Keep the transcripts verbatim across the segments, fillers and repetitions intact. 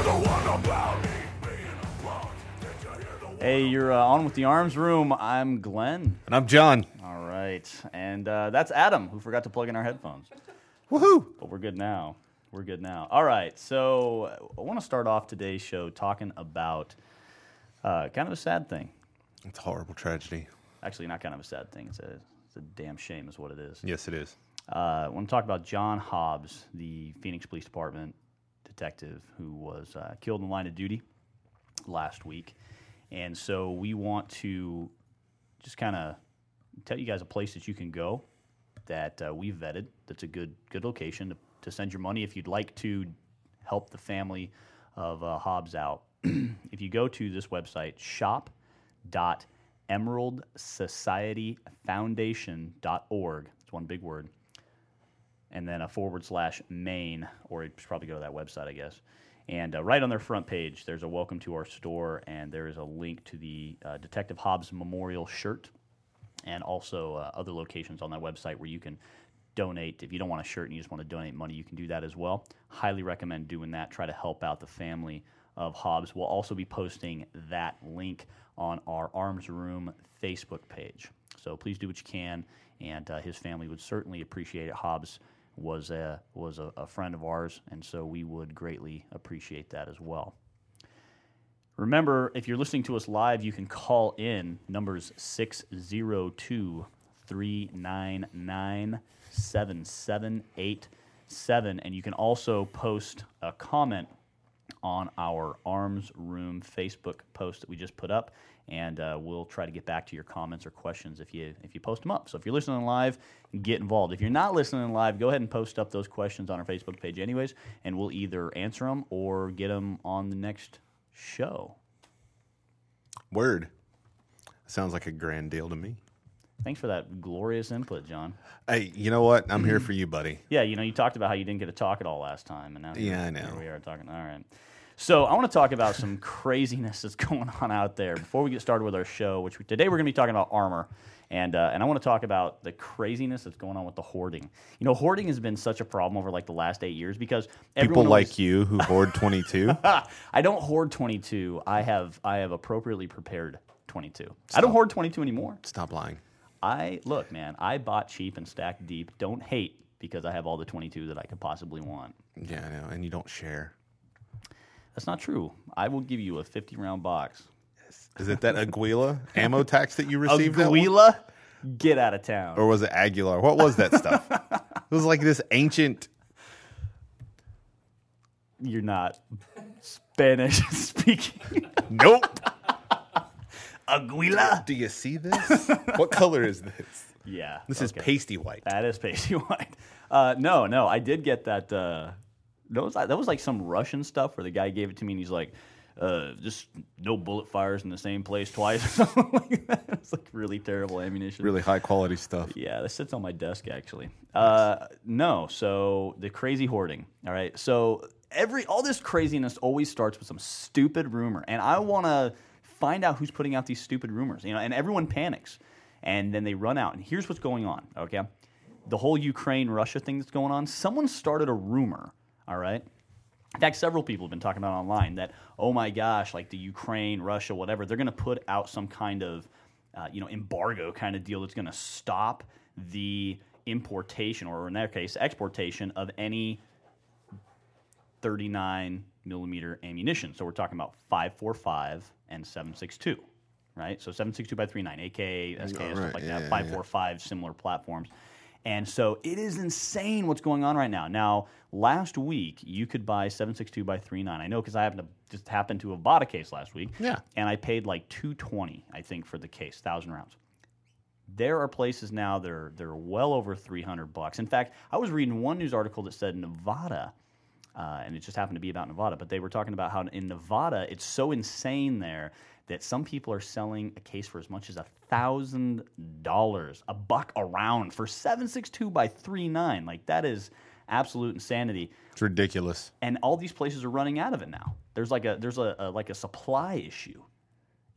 Hey, you're uh, on with the Arms Room. I'm Glenn. And I'm John. All right. And uh, that's Adam, who forgot to plug in our headphones. Woohoo! But we're good now. We're good now. All right. So I want to start off today's show talking about uh, kind of a sad thing. It's a horrible tragedy. Actually, not kind of a sad thing. It's a, it's a damn shame is what it is. Yes, it is. Uh, I want to talk about John Hobbs, the Phoenix Police Department detective who was uh, killed in the line of duty last week. And so we want to just kind of tell you guys a place that you can go that uh, we've vetted. That's a good good location to, to send your money if you'd like to help the family of uh, Hobbs out. If you go to this website, shop dot emerald society foundation dot org, it's one big word, and then a forward slash main, or you should probably go to that website, I guess. And uh, right on their front page, there's a welcome to our store, and there is a link to the uh, Detective Hobbs Memorial shirt, and also uh, other locations on that website where you can donate. If you don't want a shirt and you just want to donate money, you can do that as well. Highly recommend doing that. Try to help out the family of Hobbs. We'll also be posting that link on our Arms Room Facebook page. So please do what you can, and uh, his family would certainly appreciate it. Hobbs was a was a, a friend of ours, and so we would greatly appreciate that as well. Remember, if you're listening to us live, you can call in numbers six oh two, three nine nine, seven seven eight seven, and you can also post a comment on our Arms Room Facebook post that we just put up, and uh, we'll try to get back to your comments or questions if you if you post them up. So if you're listening live, get involved. If you're not listening live, go ahead and post up those questions on our Facebook page anyways, and we'll either answer them or get them on the next show. Word. Sounds like a grand deal to me. Thanks for that glorious input, John. Hey, you know what? I'm here for you, buddy. Yeah, you know, you talked about how you didn't get to talk at all last time, and now Yeah, here, I know. here we are talking. All right. So I want to talk about some craziness that's going on out there before we get started with our show, which we, today we're going to be talking about armor, and uh, and I want to talk about the craziness that's going on with the hoarding. You know, hoarding has been such a problem over like the last eight years because People everyone like always, you who hoard twenty-two. I don't hoard twenty-two. I have I have appropriately prepared twenty-two. I don't hoard twenty-two anymore. Stop lying. I look, man. I bought cheap and stacked deep. Don't hate because I have all the twenty-two that I could possibly want. Yeah, I know. And you don't share. That's not true. I will give you a fifty round box. Is it that Aguila ammo tax that you received? that one? Aguila, get out of town. Or was it Aguilar? What was that stuff? It was like this ancient. You're not Spanish speaking. Nope. Aguila. Do you see this? What color is this? Yeah. This is okay. pasty white. That is pasty white. Uh, no, no, I did get that. Uh, that was that was like some Russian stuff where the guy gave it to me and he's like, uh, just no bullet fires in the same place twice or something like that. It's like really terrible ammunition. Really high quality stuff. Yeah, this sits on my desk actually. Uh, no, so the crazy hoarding. All right, so every all this craziness always starts with some stupid rumor, and I want to find out who's putting out these stupid rumors. You know, and everyone panics, and then they run out. And here's what's going on. Okay, the whole Ukraine-Russia thing that's going on. Someone started a rumor. All right. In fact, several people have been talking about online that, oh my gosh, like the Ukraine, Russia, whatever, they're going to put out some kind of, uh, you know, embargo kind of deal that's going to stop the importation, or in their case, exportation of any thirty-nine millimeter ammunition. So we're talking about five forty-five and seven sixty-two, right? So seven sixty-two by thirty-nine, A K A, S K A, Oh, stuff right. like Yeah, that, yeah, five forty-five, similar platforms. And so it is insane what's going on right now. Now, last week, you could buy seven sixty-two by thirty-nine. I know because I happened to just happened to have bought a case last week. Yeah. And I paid like two twenty, I think, for the case, one thousand rounds. There are places now that are, they're well over three hundred bucks. In fact, I was reading one news article that said Nevada, uh, and it just happened to be about Nevada, but they were talking about how in Nevada, it's so insane there that some people are selling a case for as much as one thousand dollars, a buck a round for seven sixty-two by thirty-nine. Like, that is absolute insanity. It's ridiculous. And all these places are running out of it now. There's like a there's a, a like a supply issue.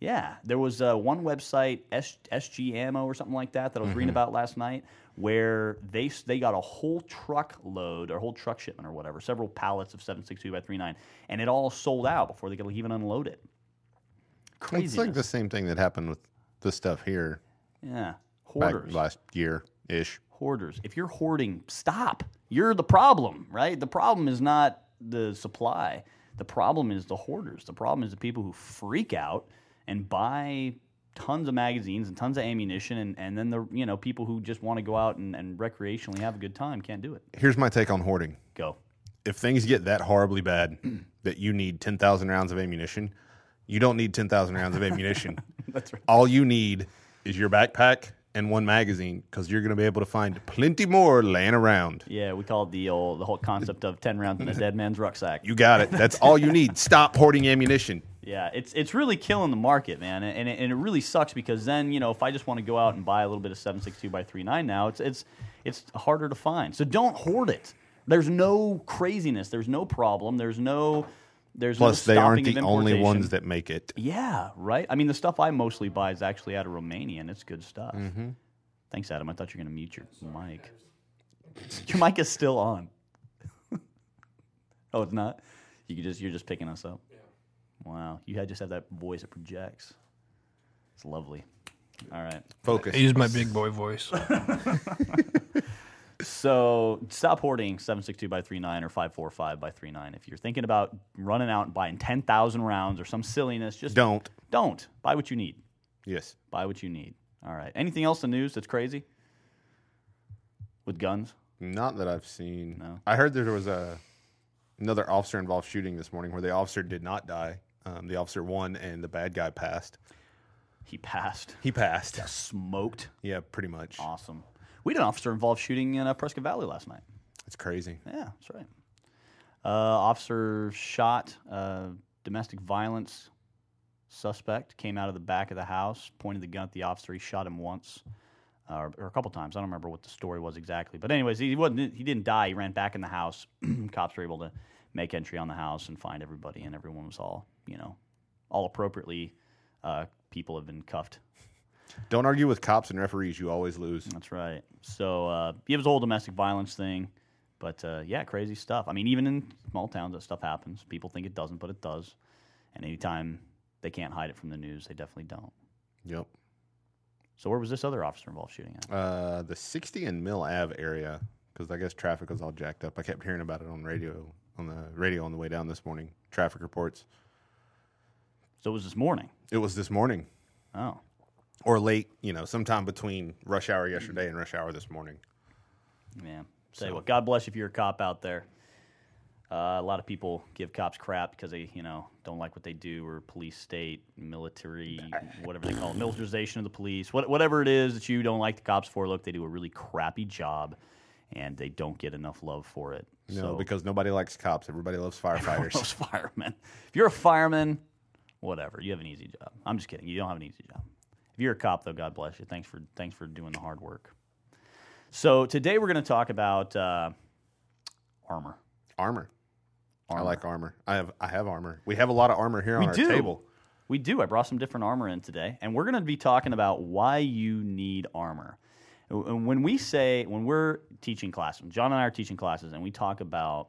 Yeah, there was uh, one website, S- SG Ammo or something like that, that I was mm-hmm. reading about last night, where they they got a whole truck load or a whole truck shipment or whatever, several pallets of seven six two by thirty-nine, and it all sold out before they could even unload it. Crazy. It's like the same thing that happened with the stuff here. Yeah, hoarders. Back last year-ish. Hoarders. If you're hoarding, stop. You're the problem, right? The problem is not the supply. The problem is the hoarders. The problem is the people who freak out and buy tons of magazines and tons of ammunition, and, and then the you know people who just want to go out and, and recreationally have a good time can't do it. Here's my take on hoarding. Go. If things get that horribly bad that you need ten thousand rounds of ammunition, you don't need ten thousand rounds of ammunition. That's right. All you need is your backpack and one magazine, because you're going to be able to find plenty more laying around. Yeah, we call it the old, the whole concept of ten rounds in a dead man's rucksack. You got it. That's all you need. Stop hoarding ammunition. Yeah, it's it's really killing the market, man, and it, and it really sucks because then you know if I just want to go out and buy a little bit of seven six two by thirty-nine now, it's it's it's harder to find. So don't hoard it. There's no craziness. There's no problem. There's no there's plus no they aren't stopping the of only importation. ones that make it. Yeah, right. I mean, the stuff I mostly buy is actually out of Romania, and it's good stuff. Mm-hmm. Thanks, Adam. I thought you were going to mute your mic. Your mic is still on. Oh, it's not? You could just you're just picking us up. Yeah. Wow. You had just have that voice that projects. It's lovely. All right. Focus. I use my big boy voice. So stop hoarding seven six two by thirty-nine or five forty-five by thirty-nine. If you're thinking about running out and buying ten thousand rounds or some silliness, just don't. Don't. Buy what you need. Yes. Buy what you need. All right. Anything else in the news that's crazy? With guns? Not that I've seen. No. I heard there was a another officer-involved shooting this morning where the officer did not die. Um, the officer won, and the bad guy passed. He passed. He passed. Got smoked. Yeah, pretty much. Awesome. We had an officer-involved shooting in uh, Prescott Valley last night. It's crazy. Yeah, that's right. Uh, officer shot uh, domestic violence suspect, came out of the back of the house, pointed the gun at the officer. He shot him once, uh, or, or a couple times. I don't remember what the story was exactly. But anyways, he wasn't. He didn't die. He ran back in the house. Cops were able to make entry on the house and find everybody, and everyone was all, you know, all appropriately. Uh, people have been cuffed. Don't argue with cops and referees. You always lose. That's right. So uh, it was a whole domestic violence thing. But, uh, yeah, crazy stuff. I mean, even in small towns, that stuff happens. People think it doesn't, but it does. And anytime they can't hide it from the news, they definitely don't. Yep. So where was this other officer-involved shooting at? Uh, the sixty and Mill Ave area, because I guess traffic was all jacked up. I kept hearing about it on radio on the radio on the way down this morning. Traffic reports. So it was this morning? It was this morning. Oh. Or late, you know, sometime between rush hour yesterday and rush hour this morning. Man. Tell So. you what, God bless you if you're a cop out there. Uh, a lot of people give cops crap because they, you know, don't like what they do, or police state, military, whatever they call it, militarization of the police, what, whatever it is that you don't like the cops for. Look, they do a really crappy job, and they don't get enough love for it. No, so, because nobody likes cops. Everybody loves firefighters. Those firemen. If you're a fireman, whatever, you have an easy job. I'm just kidding. You don't have an easy job. If you're a cop, though, God bless you. Thanks for thanks for doing the hard work. So today we're going to talk about uh, armor. Armor. Armor. I like armor. I have I have armor. We have a lot of armor here We on our do. table. We do. I brought some different armor in today, and we're going to be talking about why you need armor. And when we say, when we're teaching classes, John and I are teaching classes, and we talk about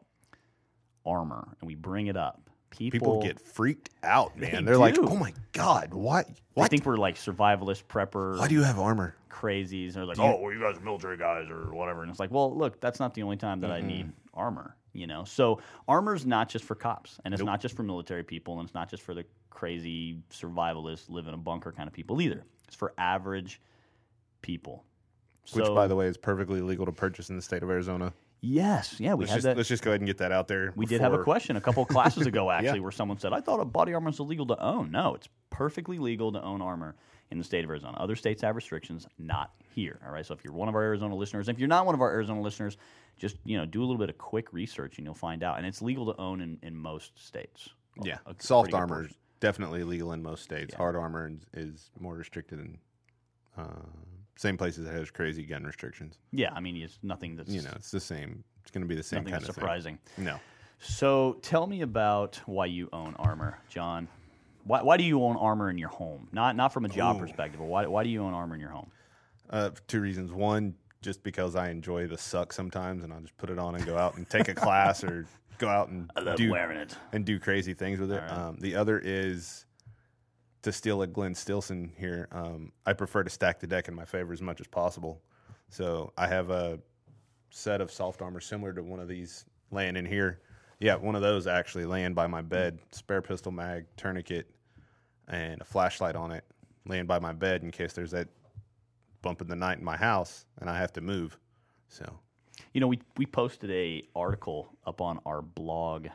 armor, and we bring it up, people, People get freaked out, man. They They're like, do. "Oh my god, what? I What? think we're like survivalist, prepper, Why do you have armor?" crazies. And they're like, oh, well, you guys are military guys or whatever. And it's like, well, look, that's not the only time that Mm-hmm. I need armor. You know, so armor's not just for cops, and it's not just for military people, and it's not just for the crazy survivalists live in a bunker kind of people either. It's for average people. Which, So- by the way, is perfectly legal to purchase in the state of Arizona. Yes, yeah, we Let's had just, that. let's just go ahead and get that out there. We did have a before- question a couple of classes ago, actually, Yeah. where someone said, I thought a body armor was illegal to own. No, it's perfectly legal to own armor in the state of Arizona. Other states have restrictions, not here. All right, so if you're one of our Arizona listeners, and if you're not one of our Arizona listeners, just you know do a little bit of quick research and you'll find out. And it's legal to own in, in most states. Yeah, A- a soft pretty good armor portion. is definitely legal in most states. Yeah. Hard armor is, is more restricted in uh, same places that has crazy gun restrictions. Yeah, I mean, it's nothing that's You know, it's the same. It's going to be the same nothing kind that's of surprising. thing. No. So tell me about why you own armor, John. Why, why do you own armor in your home? Not not from a job Ooh. perspective, but why why do you own armor in your home? Uh, for two reasons. One, just because I enjoy the suck sometimes, and I'll just put it on and go out and take a class or go out and I love do wearing it. and do crazy things with it. Right. Um, the other is, to steal a Glenn Stilson here, um, I prefer to stack the deck in my favor as much as possible. So I have a set of soft armor similar to one of these laying in here. Yeah, one of those actually laying by my bed, spare pistol mag, tourniquet, and a flashlight on it, laying by my bed in case there's that bump in the night in my house and I have to move. So, You know, we we posted a article up on our blog.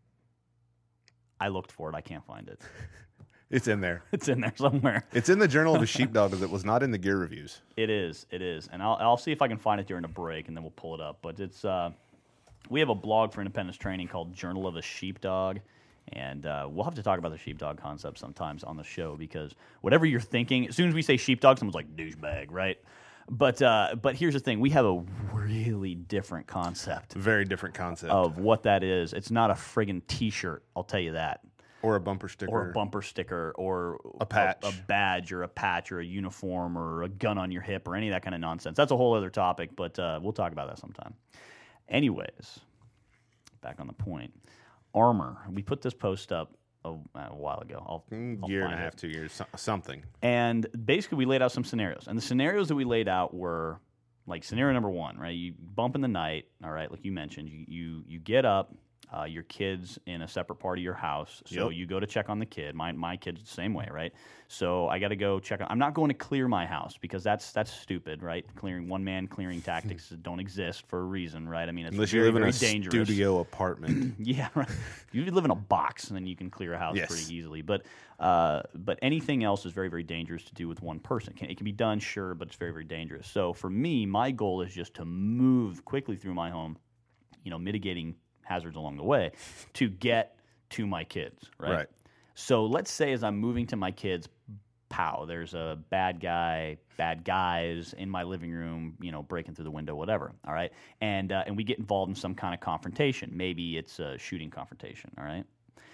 I looked for it. I can't find it. it's in there. It's in there somewhere. It's in the Journal of a Sheepdog, because it was not in the gear reviews. It is. It is. And I'll, I'll see if I can find it during the break, and then we'll pull it up. But it's uh, we have a blog for independence training called Journal of a Sheepdog. And uh, we'll have to talk about the sheepdog concept sometimes on the show, because whatever you're thinking, as soon as we say sheepdog, someone's like, douchebag, right? But uh, but here's the thing. We have a really different concept Very different concept. of what that is. It's not a friggin' T-shirt, I'll tell you that. Or a bumper sticker. Or a bumper sticker, or A patch. a, a badge, or a patch, or a uniform, or a gun on your hip, or any of that kind of nonsense. That's a whole other topic, but uh, we'll talk about that sometime. Anyways, back on the point. Armor. We put this post up a, a while ago. I'll, Mm, I'll year and find a it. half, two years, so- something. And basically, we laid out some scenarios. And the scenarios that we laid out were like scenario number one, right? You bump in the night, all right, like you mentioned. You you, you get up, uh, your kid's in a separate part of your house. So Yep. you go to check on the kid. My my kid's the same way, right? So I got to go check on. I'm not going to clear my house, because that's that's stupid, right? Clearing one man clearing tactics don't exist for a reason, right? I mean, it's Unless very, you live in very a dangerous. studio apartment. Yeah, right. You live in a box, and then you can clear a house Yes. pretty easily. But uh, but anything else is very, very dangerous to do with one person. It can, it can be done, sure, but it's very, very dangerous. So for me, my goal is just to move quickly through my home, you know, mitigating hazards along the way to get to my kids, right? Right. So let's say as I'm moving to my kids, pow, there's a bad guy, bad guys in my living room, you know, breaking through the window, whatever, all right? And uh, and we get involved in some kind of confrontation. Maybe it's a shooting confrontation, all right?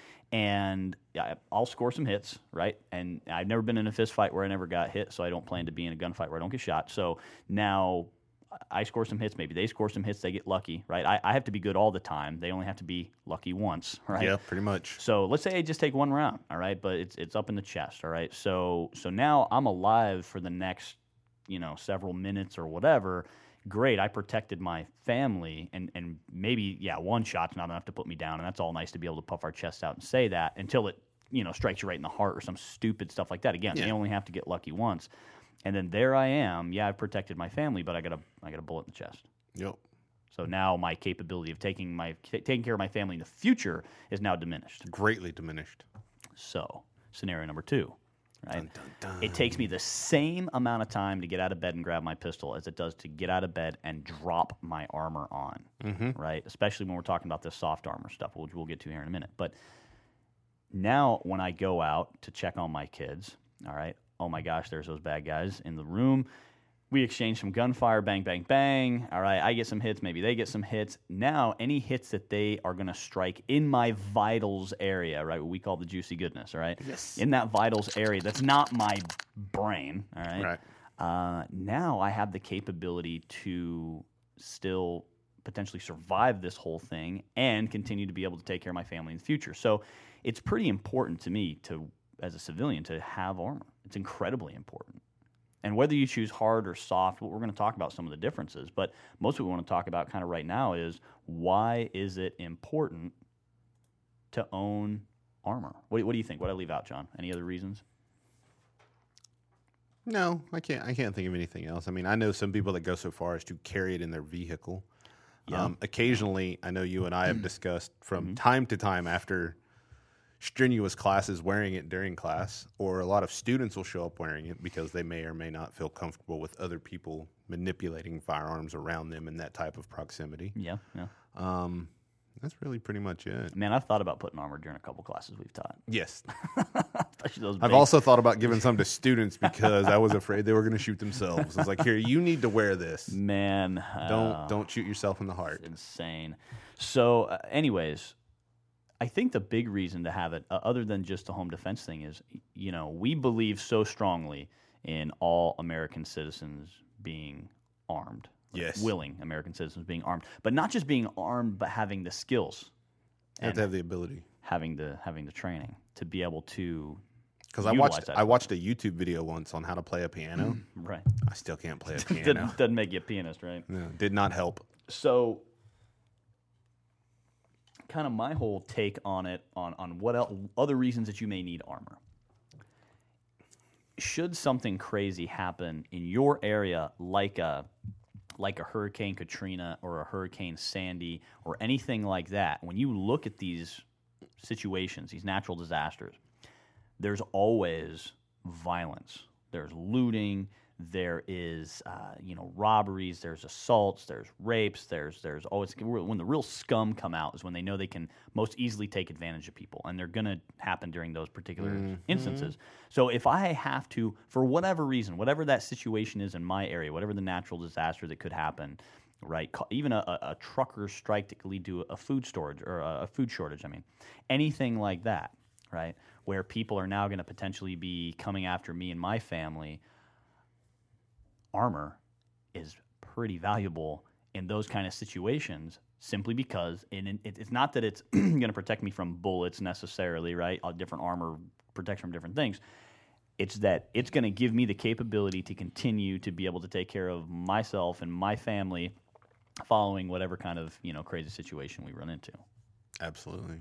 And yeah, I'll score some hits, right? And I've never been in a fist fight where I never got hit, so I don't plan to be in a gunfight where I don't get shot. So now I score some hits, maybe they score some hits, they get lucky, right? I, I have to be good all the time. They only have to be lucky once, right? Yeah, pretty much. So let's say I just take one round, all right, but it's it's up in the chest, all right. So so now I'm alive for the next, you know, several minutes or whatever. Great, I protected my family, and and maybe yeah, one shot's not enough to put me down, and that's all nice to be able to puff our chests out and say that until it, you know, strikes you right in the heart or some stupid stuff like that. Again, Yeah. they only have to get lucky once, and then there I am. Yeah, I've protected my family, but I got a I got a bullet in the chest. Yep. So now my capability of taking my t- taking care of my family in the future is now diminished. Greatly diminished. So, scenario number two, right? Dun, dun, dun. It takes me the same amount of time to get out of bed and grab my pistol as it does to get out of bed and drop my armor on, Mm-hmm. right? Especially when we're talking about this soft armor stuff, which we'll get to here in a minute. But now when I go out to check on my kids, all right, oh my gosh, there's those bad guys in the room. We exchange some gunfire, bang, bang, bang. All right, I get some hits, maybe they get some hits. Now, any hits that they are going to strike in my vitals area, right, what we call the juicy goodness, all right? Yes. In that vitals area, that's not my brain, all right? Right. Uh, now I have the capability to still potentially survive this whole thing and continue to be able to take care of my family in the future. So it's pretty important to me to, as a civilian, to have armor. It's incredibly important. And whether you choose hard or soft, we're going to talk about some of the differences. But most what we want to talk about kind of right now is, why is it important to own armor? What, what do you think? What did I leave out, John? Any other reasons? No, I can't. I can't think of anything else. I mean, I know some people that go so far as to carry it in their vehicle. Yeah. Um, occasionally, I know you and I have discussed from Mm-hmm. time to time after strenuous classes wearing it during class, or a lot of students will show up wearing it because they may or may not feel comfortable with other people manipulating firearms around them in that type of proximity. Yeah, yeah. Um, that's really pretty much it. Man, I've thought about putting armor during a couple classes we've taught. Yes. Especially those I've big- also thought about giving some to students because I was afraid they were going to shoot themselves. I was like, here, you need to wear this. Man, Don't uh, don't shoot yourself in the heart. insane. So, uh, anyways, I think the big reason to have it, uh, other than just the home defense thing, is, you know, we believe so strongly in all American citizens being armed. Yes. Willing American citizens being armed. But not just being armed, but having the skills. You have to have the ability. Having the having the training to be able to Because I watched I watched a YouTube video once on how to play a piano. Right. I still can't play a piano. doesn't, doesn't make you a pianist, right? No, did not help. So, kind of my whole take on it, on, on what else, other reasons that you may need armor. Should something crazy happen in your area, like a like a Hurricane Katrina or a Hurricane Sandy or anything like that, when you look at these situations, these natural disasters, there's always violence. There's looting. There is, uh, you know, robberies. There's assaults. There's rapes. There's, there's always when the real scum come out is when they know they can most easily take advantage of people, and they're going to happen during those particular mm-hmm. instances. So if I have to, for whatever reason, whatever that situation is in my area, whatever the natural disaster that could happen, right? Even a, a, a trucker strike that could lead to a food storage or a, a food shortage. I mean, anything like that, right? Where people are now going to potentially be coming after me and my family. Armor is pretty valuable in those kind of situations, simply because in, in, it's not that it's going to protect me from bullets necessarily, right? All different armor protects from different things. It's that it's going to give me the capability to continue to be able to take care of myself and my family following whatever kind of, you know, crazy situation we run into. Absolutely.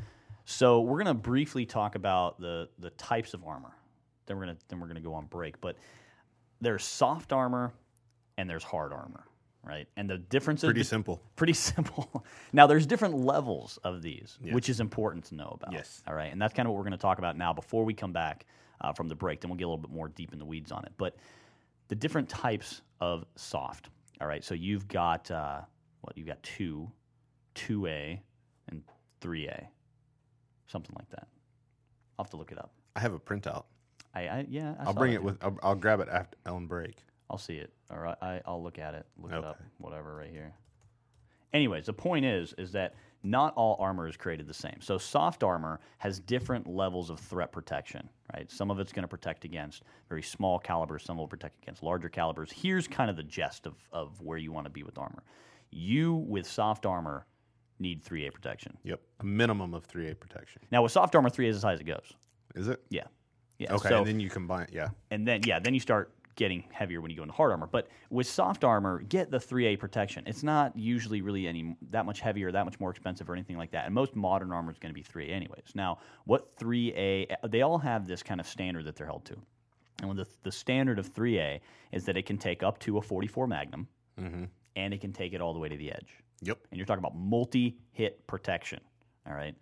So we're going to briefly talk about the the types of armor. Then we're going to then we're going to go on break, but there's soft armor and there's hard armor, right? And the difference is pretty simple. Pretty simple. Now, there's different levels of these, yes. which is important to know about. Yes. All right, and that's kind of what we're going to talk about now before we come back uh, from the break. Then we'll get a little bit more deep in the weeds on it. But the different types of soft. All right, so you've got uh, what? You've got two, two A, and three A, something like that. I'll have to look it up. I have a printout. I, I yeah. I I'll bring it with. I'll, I'll grab it after on break. I'll see it, or I, I, I'll look at it, look okay. it up, whatever, right here. Anyways, the point is, is that not all armor is created the same. So soft armor has different levels of threat protection, right? Some of it's going to protect against very small calibers. Some will protect against larger calibers. Here's kind of the gist of, of where you want to be with armor. You, with soft armor, need three A protection. Yep, a minimum of three A protection. Now, with soft armor, three A is as high as it goes. Is it? Yeah. Yeah. Okay, so, and then you combine, yeah. And then, yeah, then you start getting heavier when you go into hard armor. But with soft armor, get the three A protection. It's not usually really any that much heavier, that much more expensive or anything like that. And most modern armor is going to be three A anyways. Now, what three A, they all have this kind of standard that they're held to. And the, the standard of three A is that it can take up to a forty-four Magnum, mm-hmm. and it can take it all the way to the edge. Yep. And you're talking about multi-hit protection, all right?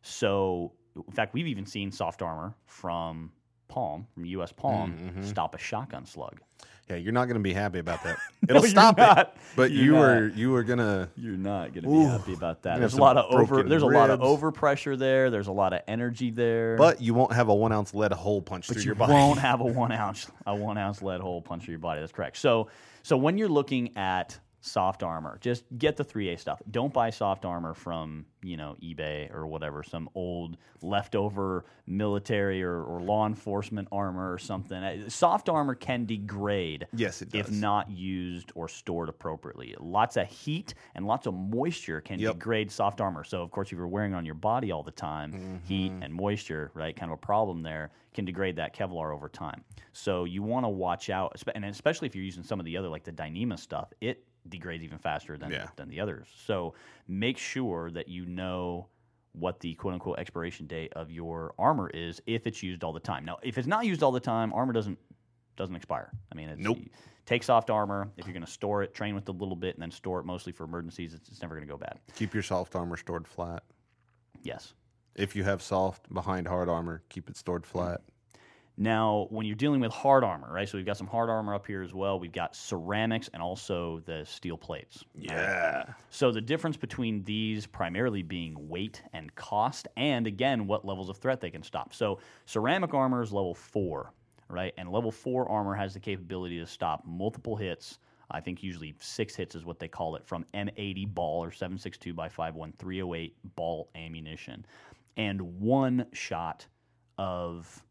So, in fact, we've even seen soft armor from Palm, from U S Palm, mm-hmm. stop a shotgun slug. Yeah, you're not going to be happy about that. No, It'll stop not. it, but You're you not. were you were gonna. You're not going to be happy about that. There's a some lot of over. broken There's a lot of ribs. overpressure there. There's a lot of energy there. But you won't have a one ounce lead hole punch But through you your body. won't have a one ounce a one ounce lead hole punch through your body. That's correct. So so when you're looking at soft armor, just get the three A stuff. Don't buy soft armor from, you know, eBay or whatever, some old leftover military or, or law enforcement armor or something. Soft armor can degrade Yes, it does. if not used or stored appropriately. Lots of heat and lots of moisture can Yep. degrade soft armor. So, of course, if you're wearing it on your body all the time, Mm-hmm. heat and moisture, right, kind of a problem there, can degrade that Kevlar over time. So you want to watch out, espe- and especially if you're using some of the other, like the Dyneema stuff, it degrades even faster than, Yeah. than the others. So make sure that you know what the quote-unquote expiration date of your armor is if it's used all the time. Now, if it's not used all the time, armor doesn't doesn't expire. I mean, it's, Nope. you take soft armor. If you're going to store it, train with it a little bit, and then store it mostly for emergencies, it's, it's never going to go bad. Keep your soft armor stored flat. Yes. If you have soft behind hard armor, keep it stored flat. Now, when you're dealing with hard armor, right, so we've got some hard armor up here as well. We've got ceramics and also the steel plates. Yeah. So the difference between these primarily being weight and cost, and again, what levels of threat they can stop. So ceramic armor is level four, right? And level four armor has the capability to stop multiple hits I think usually six hits is what they call it, from M eighty ball or seven six two by five one three oh eight ball ammunition, and one shot of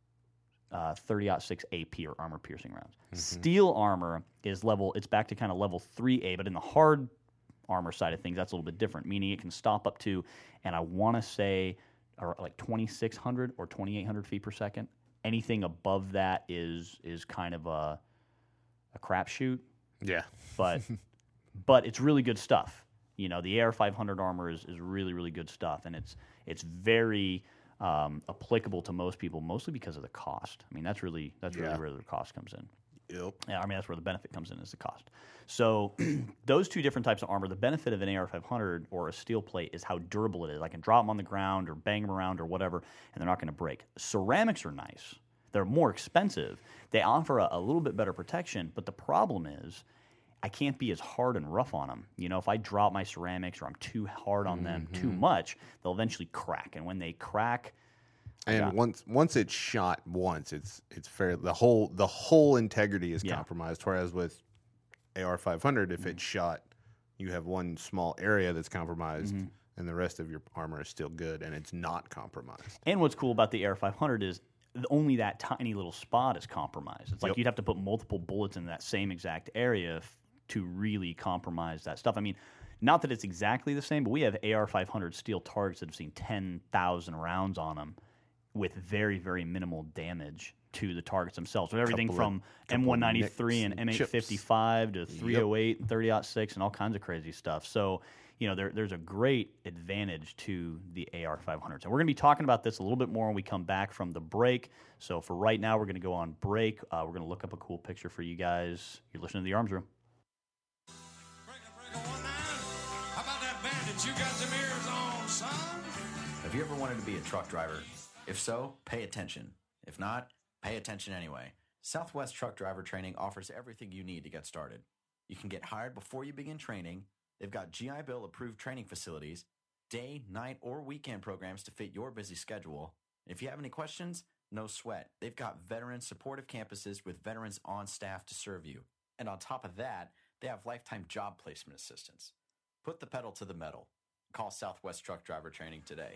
uh, thirty aught six A P or armor piercing rounds. Mm-hmm. Steel armor is level, it's back to kind of level three A, but in the hard armor side of things, that's a little bit different, meaning it can stop up to, and I want to say, or like twenty-six hundred or twenty-eight hundred feet per second. Anything above that is is kind of a a crapshoot. Yeah, but but it's really good stuff. You know, the A R five hundred armor is, is really really good stuff, and it's it's very um, applicable to most people, mostly because of the cost. I mean, that's really that's really Yeah. where the cost comes in. Yep. Yeah, I mean, that's where the benefit comes in, is the cost. So those two different types of armor, the benefit of an A R five hundred or a steel plate is how durable it is. I can drop them on the ground or bang them around or whatever, and they're not going to break. Ceramics are nice. They're more expensive. They offer a, a little bit better protection, but the problem is I can't be as hard and rough on them. You know, if I drop my ceramics or I'm too hard on them Mm-hmm. too much, they'll eventually crack. And when they crack, And Yeah. once once it's shot once, it's it's fair. The whole the whole integrity is Yeah. compromised. Whereas with A R five hundred, if Mm-hmm. it's shot, you have one small area that's compromised, Mm-hmm. and the rest of your armor is still good, and it's not compromised. and what's cool about the A R five hundred is only that tiny little spot is compromised. It's like Yep. you'd have to put multiple bullets in that same exact area f- to really compromise that stuff. I mean, not that it's exactly the same, but we have A R five hundred steel targets that have seen ten thousand rounds on them with very, very minimal damage to the targets themselves. So everything Couple of- from couple M of one ninety-three nicks and and M eight chips. fifty-five to three oh eight and thirty aught six and all kinds of crazy stuff. So, you know, there, there's a great advantage to the A R five hundreds. And we're going to be talking about this a little bit more when we come back from the break. So for right now, we're going to go on break. Uh, we're going to look up a cool picture for you guys. You're listening to The Arms Room. Breaker, breaker, one nine. How about that bandit? You got some ears on, son? Have you ever wanted to be a truck driver? If so, pay attention. If not, pay attention anyway. Southwest Truck Driver Training offers everything you need to get started. You can get hired before you begin training. They've got G I Bill approved training facilities, day, night, or weekend programs to fit your busy schedule. If you have any questions, no sweat. They've got veteran supportive campuses with veterans on staff to serve you. And on top of that, they have lifetime job placement assistance. Put the pedal to the metal. Call Southwest Truck Driver Training today.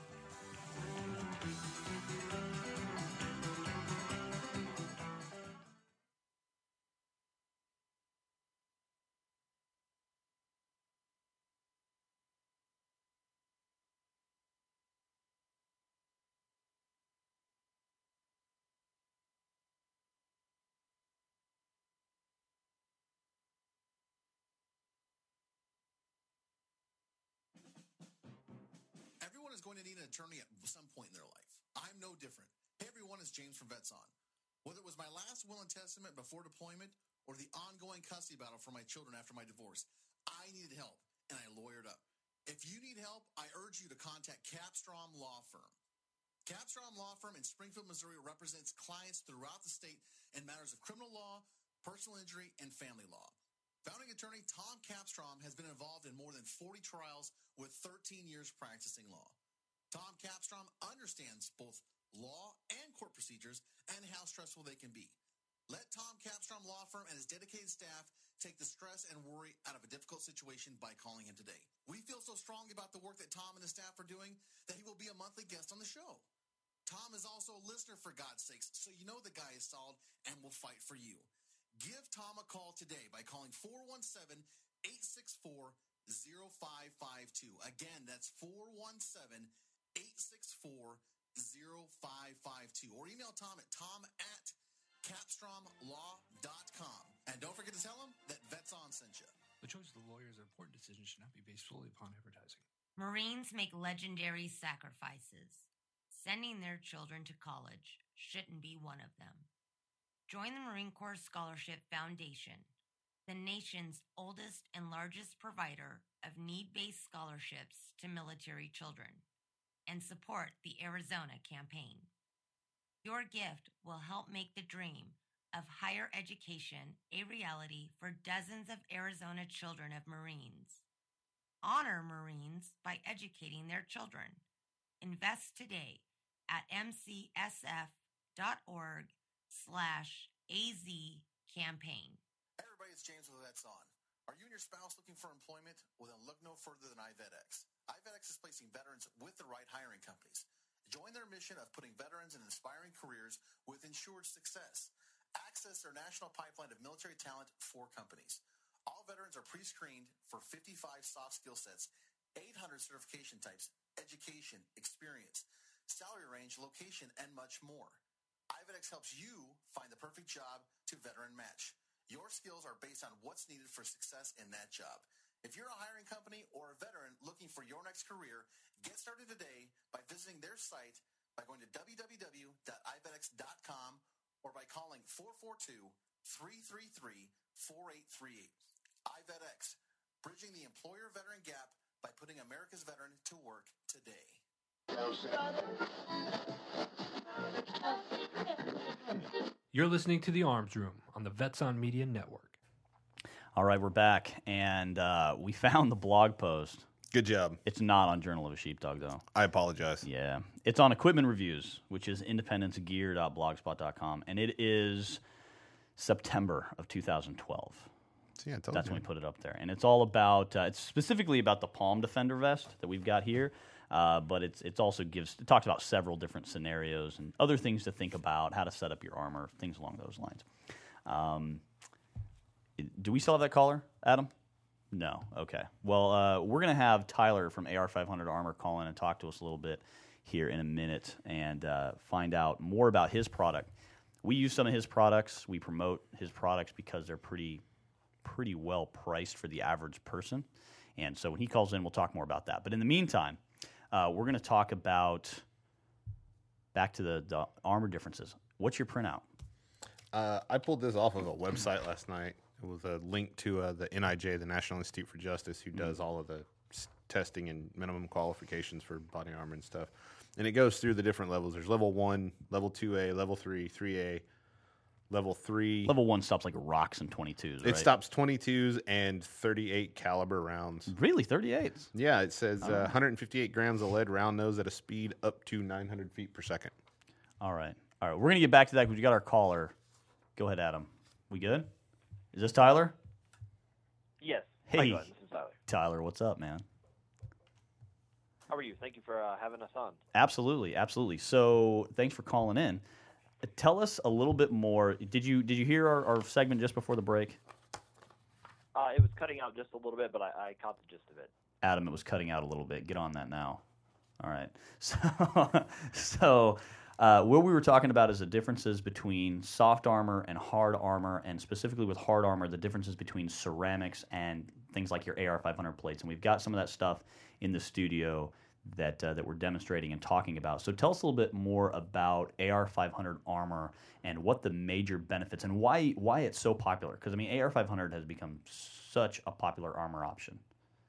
Everyone is going to need an attorney at some point in their life. I'm no different. Hey everyone, it's James from Vets On. Whether it was my last will and testament before deployment or the ongoing custody battle for my children after my divorce, I needed help and I lawyered up. If you need help, I urge you to contact Capstrom Law Firm. Capstrom Law Firm in Springfield, Missouri represents clients throughout the state in matters of criminal law, personal injury, and family law. Founding attorney Tom Capstrom has been involved in more than forty trials with thirteen years practicing law. Tom Capstrom understands both law and court procedures and how stressful they can be. Let Tom Capstrom Law Firm and his dedicated staff take the stress and worry out of a difficult situation by calling him today. We feel so strongly about the work that Tom and his staff are doing that he will be a monthly guest on the show. Tom is also a listener, for God's sakes, so you know the guy is solid and will fight for you. Give Tom a call today by calling four one seven, eight six four, zero five five two. Again, that's four one seven, eight six four, zero five five two. Or email Tom at tom at capstrom law dot com. And don't forget to tell him that Vets On sent you. The choice of the lawyer is an important decision should not be based solely upon advertising. Marines make legendary sacrifices. Sending their children to college shouldn't be one of them. Join the Marine Corps Scholarship Foundation, the nation's oldest and largest provider of need-based scholarships to military children, and support the Arizona campaign. Your gift will help make the dream of higher education a reality for dozens of Arizona children of Marines. Honor Marines by educating their children. Invest today at mcsf.org slash AZ campaign. Everybody, it's James with Vets On. Are you and your spouse looking for employment? Well, then look no further than iVetX. iVetX is placing veterans with the right hiring companies. Join their mission of putting veterans in inspiring careers with insured success. Access their national pipeline of military talent for companies. All veterans are pre-screened for fifty-five soft skill sets, eight hundred certification types, education, experience, salary range, location, and much more. iVetX helps you find the perfect job to veteran match. Your skills are based on what's needed for success in that job. If you're a hiring company or a veteran looking for your next career, get started today by visiting their site by going to w w w dot i vet x dot com or by calling four four two, three three three, four eight three eight. iVetX, bridging the employer-veteran gap by putting America's veteran to work today. You're listening to The Arms Room on the Vets on Media Network. All right, we're back, and uh, we found the blog post. Good job. It's not on Journal of a Sheepdog, though. I apologize. Yeah. It's on Equipment Reviews, which is independence gear dot blogspot dot com, and it is September of two thousand twelve. See, I told That's you. when we put it up there. And it's all about, uh, it's specifically about the Palm Defender vest that we've got here. Uh, but it's it's also gives it talks about several different scenarios and other things to think about, how to set up your armor, things along those lines. Um, do we still have that caller, Adam? No. Okay. Well, uh, we're going to have Tyler from A R five hundred Armor call in and talk to us a little bit here in a minute and uh, find out more about his product. We use some of his products. We promote his products because they're pretty pretty well priced for the average person. And so when he calls in, we'll talk more about that. But in the meantime, Uh, we're going to talk about, back to the, the armor differences. What's your printout? Uh, I pulled this off of a website last night. It was a link to uh, the N I J, the National Institute for Justice, who does all of the s- testing and minimum qualifications for body armor and stuff. And it goes through the different levels. There's level one, level two A, level three, three A, level three. Level one stops like rocks and twenty-twos, right? It stops twenty-twos and thirty-eight caliber rounds. Really? thirty-eights? Yeah, it says uh, one hundred fifty-eight grams of lead round nose at a speed up to nine hundred feet per second. All right. All right. We're going to get back to that because we got our caller. Go ahead, Adam. We good? Is this Tyler? Yes. Hey, Hi, Glenn. This is Tyler. Tyler, what's up, man? How are you? Thank you for uh, having us on. Absolutely. Absolutely. So thanks for calling in. Uh, Tell us a little bit more. Did you did you hear our, our segment just before the break? Uh, it was cutting out just a little bit, but I, I caught the gist of it. Adam, it was cutting out a little bit. Get on that now. All right. So, so uh, what we were talking about is the differences between soft armor and hard armor, and specifically with hard armor, the differences between ceramics and things like your A R five hundred plates. And we've got some of that stuff in the studio that uh, that we're demonstrating and talking about. So tell us a little bit more about A R five hundred armor and what the major benefits and why why it's so popular. Because I mean, A R five hundred has become such a popular armor option.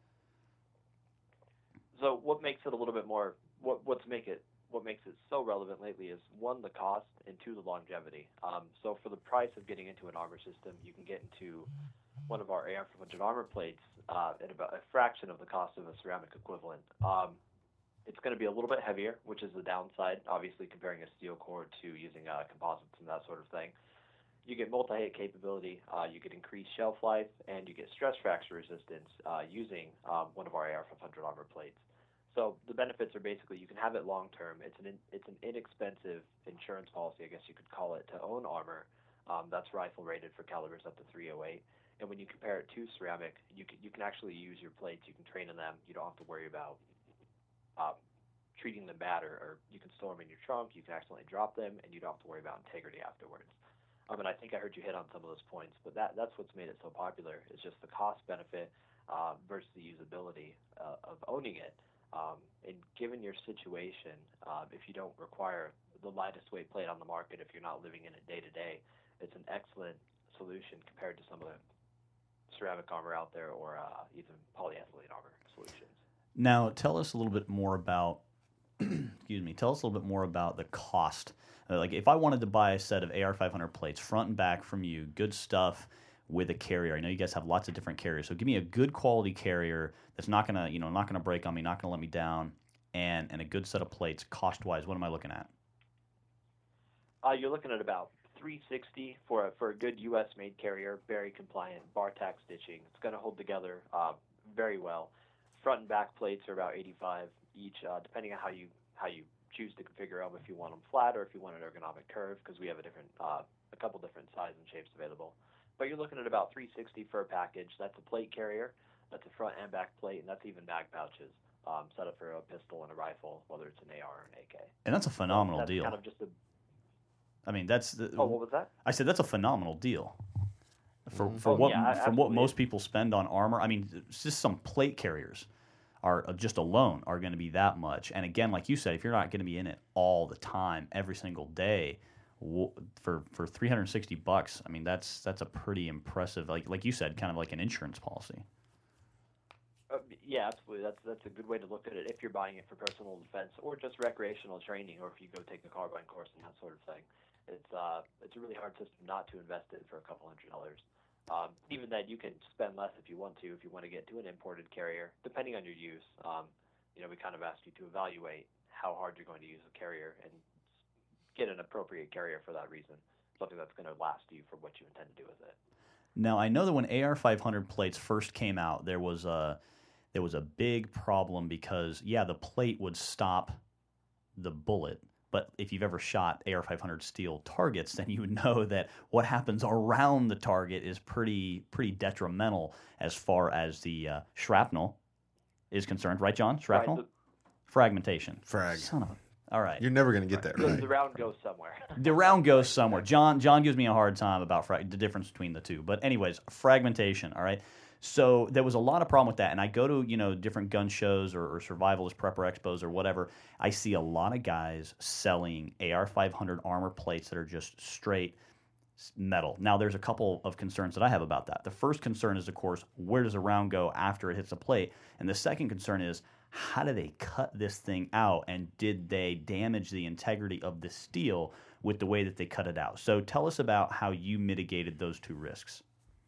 So what makes it a little bit more? What what's make it? What makes it so relevant lately is one, the cost, and two, the longevity. Um, so for the price of getting into an armor system, you can get into one of our A R five hundred armor plates uh, at about a fraction of the cost of a ceramic equivalent. Um, It's going to be a little bit heavier, which is the downside, obviously comparing a steel core to using uh, composites and that sort of thing. You get multi-hit capability, uh, you get increased shelf life, and you get stress fracture resistance uh, using um, one of our A R five hundred armor plates. So the benefits are basically you can have it long-term. It's an in, it's an inexpensive insurance policy, I guess you could call it, to own armor. Um, that's rifle rated for calibers up to three oh eight. And when you compare it to ceramic, you can, you can actually use your plates. You can train in them. You don't have to worry about Um, treating them bad, or, or you can store them in your trunk, you can accidentally drop them, and you don't have to worry about integrity afterwards. Um, and I think I heard you hit on some of those points, but that that's what's made it so popular, is just the cost benefit uh, versus the usability uh, of owning it. Um, and given your situation, uh, if you don't require the lightest weight plate on the market, if you're not living in it day to day, it's an excellent solution compared to some of the ceramic armor out there, or uh, even polyethylene armor solutions. Now, tell us a little bit more about, excuse me, tell us a little bit more about the cost. Uh, like, if I wanted to buy a set of A R five hundred plates, front and back from you, good stuff with a carrier. I know you guys have lots of different carriers, so give me a good quality carrier that's not gonna, you know, not gonna break on me, not gonna let me down, and and a good set of plates, cost wise. What am I looking at? Uh, you're looking at about three sixty for a, for a good U S made carrier, very compliant, bar tack stitching. It's going to hold together uh, very well. Front and back plates are about eighty-five each, uh, depending on how you how you choose to configure them. If you want them flat or if you want an ergonomic curve, because we have a different uh, a couple different sizes and shapes available. But you're looking at about three sixty for a package. That's a plate carrier, that's a front and back plate, and that's even mag pouches um, set up for a pistol and a rifle, whether it's an A R or an A K. And that's a phenomenal so that's deal. Kind of just a, I mean, that's the, oh, what was that? I said that's a phenomenal deal for for Oh, what yeah, for what absolutely. most people spend on armor. I mean, it's just some plate carriers are uh, just alone are going to be that much. And again, like you said, if you're not going to be in it all the time, every single day, w- for for three hundred sixty bucks, I mean, that's that's a pretty impressive. Like like you said, kind of like an insurance policy. Uh, yeah, absolutely. That's that's a good way to look at it if you're buying it for personal defense or just recreational training, or if you go take a carbine course and that sort of thing. It's uh, it's a really hard system not to invest in for a couple hundred dollars. Um, even then, you can spend less if you want to, if you want to get to an imported carrier, depending on your use. Um, you know, we kind of ask you to evaluate how hard you're going to use a carrier and get an appropriate carrier for that reason, something that's going to last you for what you intend to do with it. Now, I know that when A R five hundred plates first came out, there was a there was a big problem because yeah, the plate would stop the bullet. But if you've ever shot A R five hundred steel targets, then you would know that what happens around the target is pretty pretty detrimental as far as the uh, shrapnel is concerned, right, John? Shrapnel, Right, fragmentation, Frag. Son of a. All right, You're never going to get that The, right. the round goes somewhere. the round goes somewhere. John John gives me a hard time about frag- the difference between the two. But anyways, fragmentation. All right. So there was a lot of problem with that, and I go to you know different gun shows or, or survivalist prepper expos or whatever. I see a lot of guys selling A R five hundred armor plates that are just straight metal. Now, there's a couple of concerns that I have about that. The first concern is, of course, where does a round go after it hits a plate? And the second concern is, how do they cut this thing out, and did they damage the integrity of the steel with the way that they cut it out? So tell us about how you mitigated those two risks.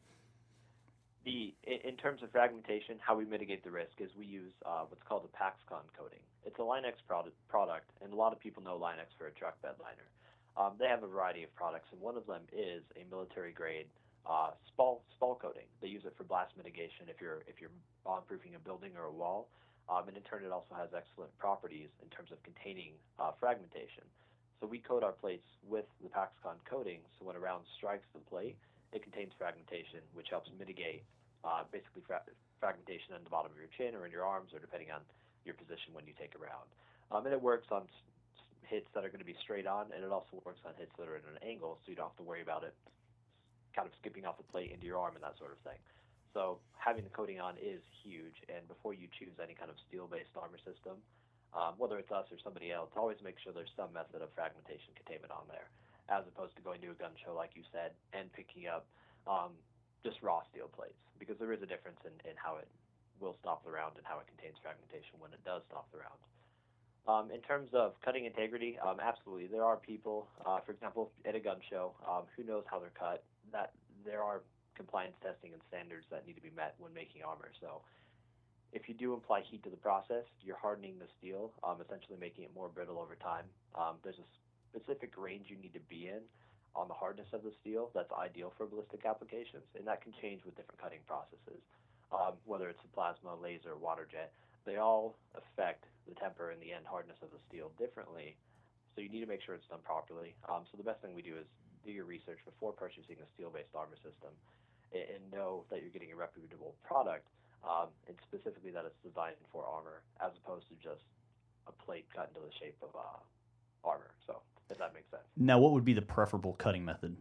The in terms of fragmentation, how we mitigate the risk is we use uh, what's called a PaxCon coating. It's a Line X product, product, and a lot of people know Line X for a truck bed liner. Um, they have a variety of products, and one of them is a military-grade uh, spall spall coating. They use it for blast mitigation if you're if you're bomb-proofing a building or a wall. Um, and in turn, it also has excellent properties in terms of containing uh, fragmentation. So we coat our plates with the PaxCon coating, so when a round strikes the plate, it contains fragmentation, which helps mitigate uh, basically fra- fragmentation in the bottom of your chin or in your arms, or depending on your position when you take a round. Um, and it works on s- hits that are going to be straight on, and it also works on hits that are at an angle, so you don't have to worry about it kind of skipping off the plate into your arm and that sort of thing. So having the coating on is huge, and before you choose any kind of steel-based armor system, um, whether it's us or somebody else, always make sure there's some method of fragmentation containment on there, as opposed to going to a gun show, like you said, and picking up um, just raw steel plates, because there is a difference in, in how it will stop the round and how it contains fragmentation when it does stop the round. Um, in terms of cutting integrity, um, absolutely. There are people, uh, for example, at a gun show, um, who knows how they're cut. That there are compliance testing and standards that need to be met when making armor. So if you do apply heat to the process, you're hardening the steel, um, essentially making it more brittle over time. Um, there's a specific range you need to be in on the hardness of the steel that's ideal for ballistic applications, and that can change with different cutting processes, um, whether it's a plasma, laser, water jet. They all affect the temper and the end hardness of the steel differently, so you need to make sure it's done properly. Um, so the best thing we do is do your research before purchasing a steel-based armor system, and know that you're getting a reputable product, um, and specifically that it's designed for armor, as opposed to just a plate cut into the shape of uh, armor. So, if that makes sense. Now, what would be the preferable cutting method?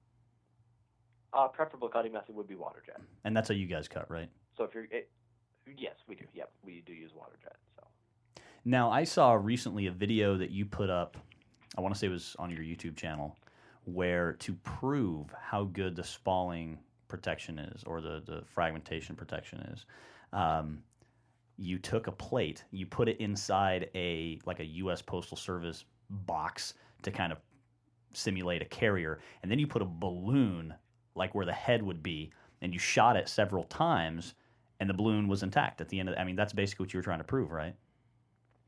Uh, preferable cutting method would be water jet. And that's how you guys cut, right? So if you're, it, yes, we do. Yep, we do use water jet. So. Now, I saw recently a video that you put up, I want to say it was on your YouTube channel, where to prove how good the spalling protection is, or the, the fragmentation protection is, um, you took a plate, you put it inside a like a U S Postal Service box to kind of simulate a carrier, and then you put a balloon like where the head would be, and you shot it several times, and the balloon was intact at the end of the, I mean, that's basically what you were trying to prove, right?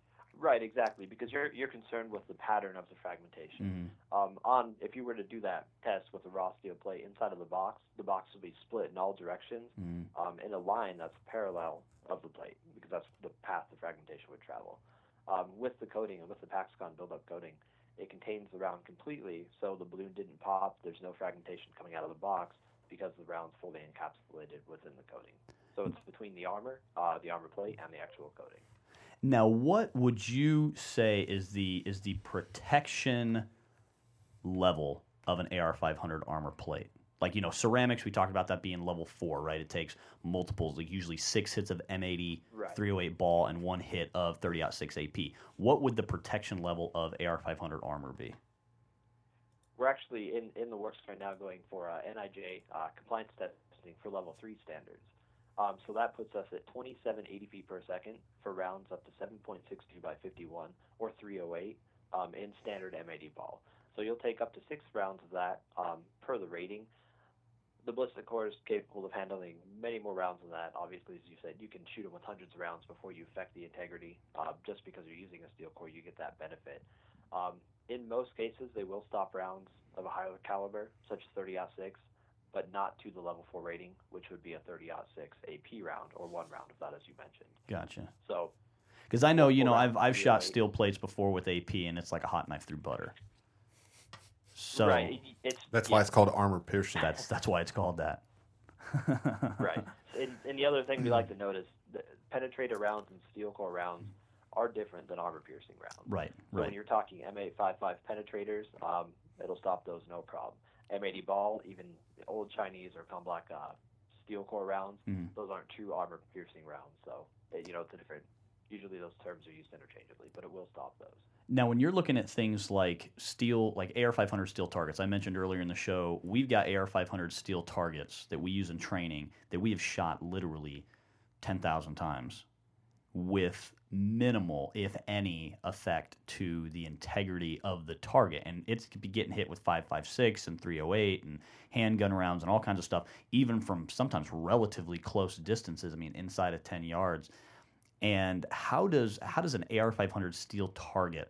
Right, exactly, because you're you're concerned with the pattern of the fragmentation. Mhm. Um, on if you were to do that test with a raw steel plate inside of the box, the box will be split in all directions Mhm. um, in a line that's parallel of the plate, because that's the path the fragmentation would travel. Um, with the coating and with the Paxicon build-up coating, it contains the round completely, so the balloon didn't pop. There's no fragmentation coming out of the box because the round's fully encapsulated within the coating. So it's between the armor, uh, the armor plate, and the actual coating. Now, what would you say is the is the protection level of an A R five hundred armor plate? Like, you know, ceramics, we talked about that being level four, right? It takes multiples, like usually six hits of M eighty, Right. three oh eight ball, and one hit of thirty aught six A P. What would the protection level of A R five hundred armor be? We're actually in, in the works right now going for uh, N I J uh, compliance testing for level three standards. Um, so that puts us at twenty-seven eighty feet per second for rounds up to seven point six two by fifty-one or three oh eight um, in standard M eighty ball. So you'll take up to six rounds of that um, per the rating. The ballistic core is capable of handling many more rounds than that. Obviously, as you said, you can shoot them with hundreds of rounds before you affect the integrity. Uh, just because you're using a steel core, you get that benefit. Um, in most cases, they will stop rounds of a higher caliber, such as thirty aught six, but not to the level four rating, which would be a thirty aught six A P round or one round of that, as you mentioned. Gotcha. So, because I know, you know, rounds I've I've three shot oh eight. steel plates before with A P, and it's like a hot knife through butter. So right, it- it's That's yeah. why it's called armor piercing. that's that's why it's called that. Right. And, and the other thing we like to note is that penetrator rounds and steel core rounds are different than armor piercing rounds. Right. So when Right. you're talking M eight fifty-five penetrators, um, it'll stop those no problem. M eighty ball, even old Chinese or Comblak uh, steel core rounds, Mhm. those aren't true armor piercing rounds. So it, you know, it's a different. Usually those terms are used interchangeably, but it will stop those. Now, when you're looking at things like steel, like A R five hundred steel targets, I mentioned earlier in the show, we've got A R five hundred steel targets that we use in training that we have shot literally ten thousand times with minimal, if any, effect to the integrity of the target. And it's be getting hit with five five six and three oh eight and handgun rounds and all kinds of stuff, even from sometimes relatively close distances, I mean, inside of ten yards. And how does how does an A R five hundred steel target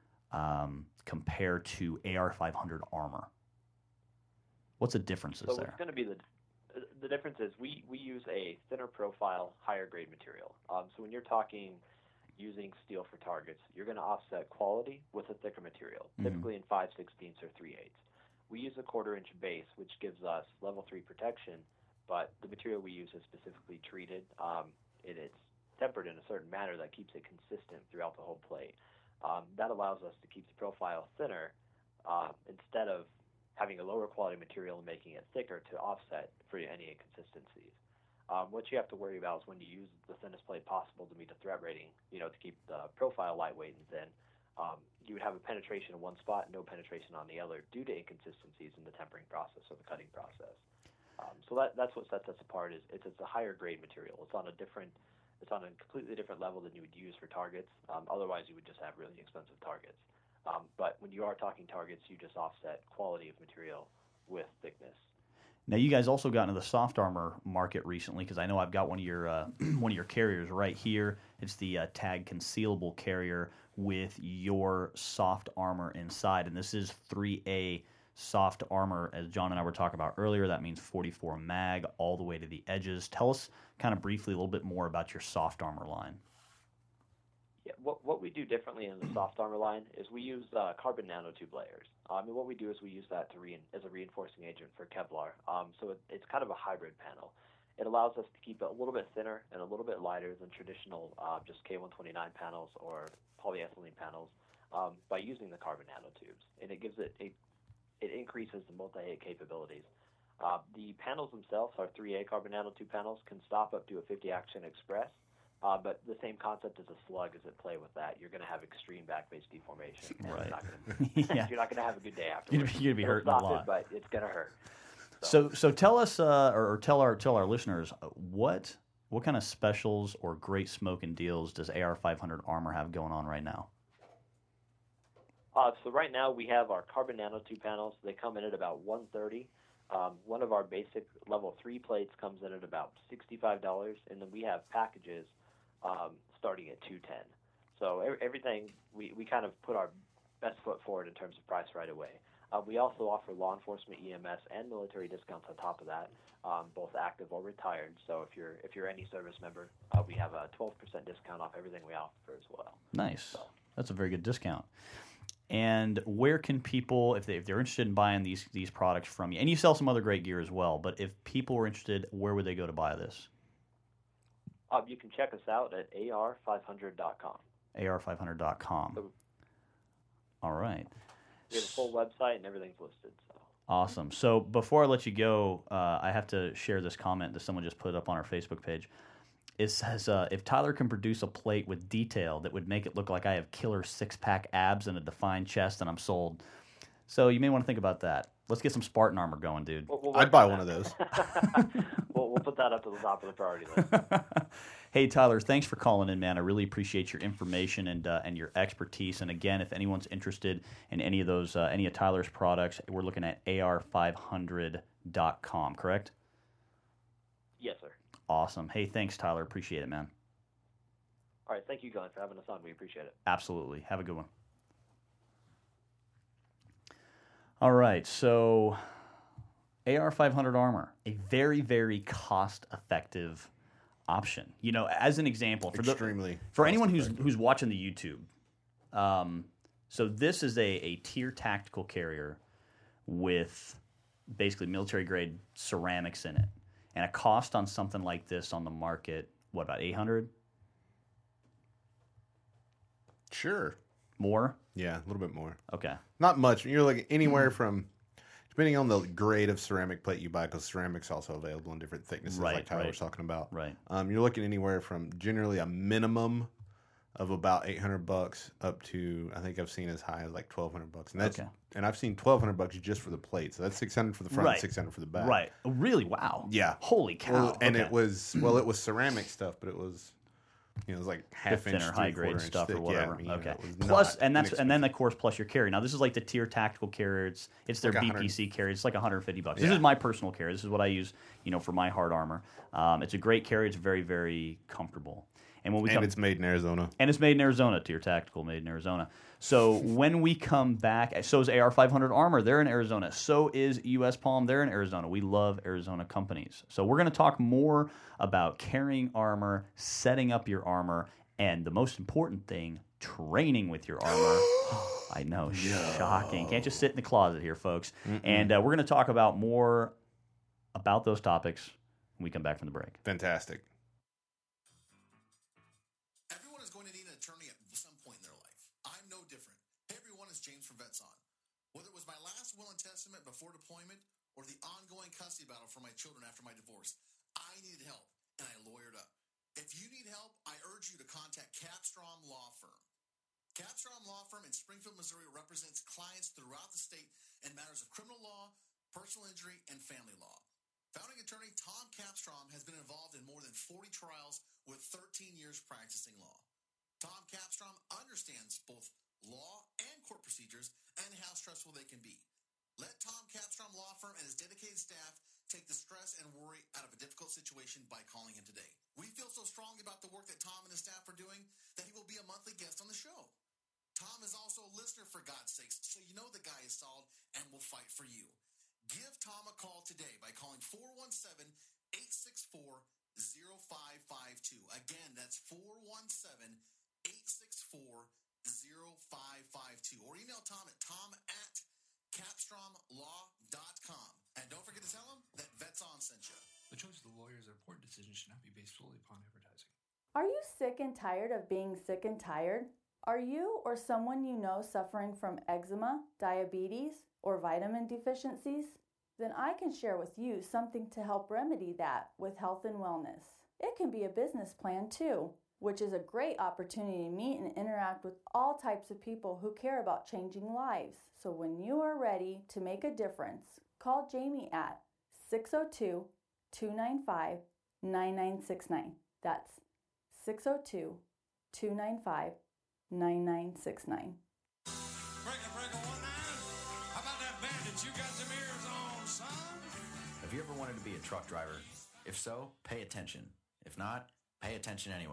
um, compare to A R five hundred armor? What's the differences So there? what's going to be the the difference is we, we use a thinner profile, higher grade material. Um, so when you're talking using steel for targets, you're going to offset quality with a thicker material, Mhm. typically in five sixteenths or three eighths. We use a quarter inch base, which gives us level three protection, but the material we use is specifically treated. Um, and it's tempered in a certain manner that keeps it consistent throughout the whole plate. Um, that allows us to keep the profile thinner uh, instead of having a lower quality material and making it thicker to offset for any inconsistencies. Um, what you have to worry about is when you use the thinnest plate possible to meet a threat rating, you know, to keep the profile lightweight and thin, um, you would have a penetration in one spot, no penetration on the other due to inconsistencies in the tempering process or the cutting process. Um, so that, that's what sets us apart is it's, it's a higher grade material. It's on a different It's on a completely different level than you would use for targets. Um, otherwise, you would just have really expensive targets. Um, but when you are talking targets, you just offset quality of material with thickness. Now, you guys also got into the soft armor market recently, because I know I've got one of your uh, one of your carriers right here. It's the uh, Tag concealable carrier with your soft armor inside, and this is three A soft armor, as John and I were talking about earlier. That means forty-four mag all the way to the edges. Tell us kind of briefly a little bit more about your soft armor line. Yeah, what what we do differently in the soft armor line is we use uh, carbon nanotube layers. Um, and what we do is we use that to rein, as a reinforcing agent for Kevlar. Um, so it, it's kind of a hybrid panel. It allows us to keep it a little bit thinner and a little bit lighter than traditional uh, just K one twenty-nine panels or polyethylene panels um, by using the carbon nanotubes. And it gives it a it increases the multi-hit capabilities. Uh, the panels themselves are three A carbon nanotube panels, can stop up to a fifty action express, uh, but the same concept as a slug is at play with that. You're going to have extreme back-base deformation. and Right. You're not gonna, Yeah. you're not going to have a good day You're afterwards. gonna be- you're gonna be It'll hurting a stop lot. It, but it's going to hurt. So, so tell us, uh, or, or tell our tell our listeners, uh, what what kind of specials or great smoking deals does A R five hundred Armor have going on right now? Uh, so right now we have our carbon nanotube panels. They come in at about one thirty. Um, one of our basic level three plates comes in at about sixty-five dollars, and then we have packages um, starting at two ten. So e- everything, we, we kind of put our best foot forward in terms of price right away. Uh, we also offer law enforcement, E M S, and military discounts on top of that, um, both active or retired. So if you're if you're any service member, uh, we have a twelve percent discount off everything we offer as well. Nice. So. That's a very good discount. And where can people, if, they, if they're interested in buying these these products from you, and you sell some other great gear as well, but if people were interested, where would they go to buy this? Um, you can check us out at A R five hundred dot com. A R five hundred dot com. So all right. we have a full website and everything's listed. So. Awesome. So before I let you go, uh, I have to share this comment that someone just put up on our Facebook page. It says, uh, if Tyler can produce a plate with detail that would make it look like I have killer six-pack abs and a defined chest, then I'm sold. So you may want to think about that. Let's get some Spartan armor going, dude. We'll, we'll I'd buy one of those. we'll, we'll put that up to the top of the priority list. Hey, Tyler, thanks for calling in, man. I really appreciate your information and uh, and your expertise. And again, if anyone's interested in any of those, uh, any of Tyler's products, we're looking at A R five hundred dot com, correct? Yes, sir. Awesome. Hey, thanks, Tyler. Appreciate it, man. All right. Thank you, Glenn, for having us on. We appreciate it. Absolutely. Have a good one. All right. So A R five hundred armor, a very, very cost-effective option. You know, as an example, for Extremely the, for anyone who's who's watching the YouTube, um, so this is a, a tier tactical carrier with basically military grade ceramics in it, and a cost on something like this on the market, what, about eight hundred? Sure. More? Yeah, a little bit more. Okay. Not much. You're looking anywhere from, depending on the grade of ceramic plate you buy, because ceramic's also available in different thicknesses, Right, like Tyler right. was talking about. Right. Um, you're looking anywhere from generally a minimum of about eight hundred bucks up to, I think I've seen as high as like twelve hundred bucks, and that's Okay. and I've seen twelve hundred bucks just for the plate. So that's six hundred for the front, Right. and six hundred for the back. Right. Oh, really? Wow. Yeah. Holy cow. Well, and Okay. it was well, it was ceramic stuff, but it was, you know, it was like half Fifth inch, inch, three high grade quarter inch stuff thick. or whatever. Yeah, I mean, you know, okay. it was Plus, not and that's and then inexpensive. of course plus your carry. Now this is like the tier tactical carrier. It's it's their Like B one hundred P C carrier. It's like one hundred fifty bucks. This Yeah. is my personal carrier. This is what I use, you know, for my hard armor. Um, it's a great carrier. It's very very comfortable. And when we and come, it's made in Arizona. and it's made in Arizona, tier tactical, made in Arizona. So when we come back, so is A R five hundred Armor. They're in Arizona. So is U S Palm. They're in Arizona. We love Arizona companies. So we're going to talk more about carrying armor, setting up your armor, and the most important thing, training with your armor. I know, shocking. Can't just sit in the closet here, folks. Mm-mm. And uh, we're going to talk about more about those topics when we come back from the break. Fantastic. Everyone is going to need an attorney at some point in their life. I'm no different. Hey, everyone, it's James from VetsOn. Whether it was my last will and testament before deployment or the ongoing custody battle for my children after my divorce, I needed help, and I lawyered up. If you need help, I urge you to contact Capstrom Law Firm. Capstrom Law Firm in Springfield, Missouri represents clients throughout the state in matters of criminal law, personal injury, and family law. Founding attorney Tom Capstrom has been involved in more than forty trials with thirteen years practicing law. Tom Capstrom understands both law and court procedures and how stressful they can be. Let Tom Capstrom Law Firm and his dedicated staff take the stress and worry out of a difficult situation by calling him today. We feel so strongly about the work that Tom and his staff are doing that he will be a monthly guest on the show. Tom is also a listener, for God's sakes, so you know the guy is solid and will fight for you. Give Tom a call today by calling four one seven, eight six four, zero five five two. Again, that's four one seven, eight six four, zero five five two. Or email Tom at tom at capstrom law dot com. And don't forget to tell him that VetsOn sent you. The choice of the lawyer is an important decision should not be based solely upon advertising. Are you sick and tired of being sick and tired? Are you or someone you know suffering from eczema, diabetes, or vitamin deficiencies? Then I can share with you something to help remedy that with health and wellness. It can be a business plan too, which is a great opportunity to meet and interact with all types of people who care about changing lives. So when you are ready to make a difference, call Jamie at six oh two, two nine five, nine nine six nine. That's six oh two, two nine five, nine nine six nine. Breaker, breaker, one nine. How about that bandit? You got some ears on, son? Have you ever wanted to be a truck driver? If so, pay attention. If not, pay attention anyway.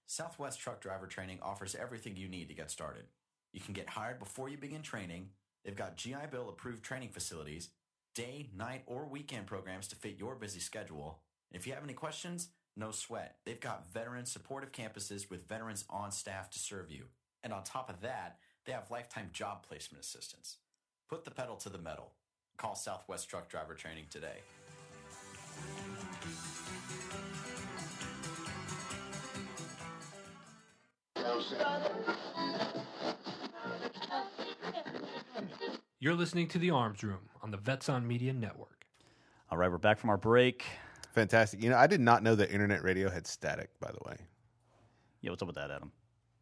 Southwest Truck Driver Training offers everything you need to get started. You can get hired before you begin training. They've got G I Bill approved training facilities, day, night, or weekend programs to fit your busy schedule. And if you have any questions, no sweat. They've got veteran supportive campuses with veterans on staff to serve you. And on top of that, they have lifetime job placement assistance. Put the pedal to the metal. Call Southwest Truck Driver Training today. You're listening to The Arms Room on the Vets on Media Network. All right, we're back from our break. Fantastic. You know, I did not know that internet radio had static, by the way. Yeah, what's up with that, Adam?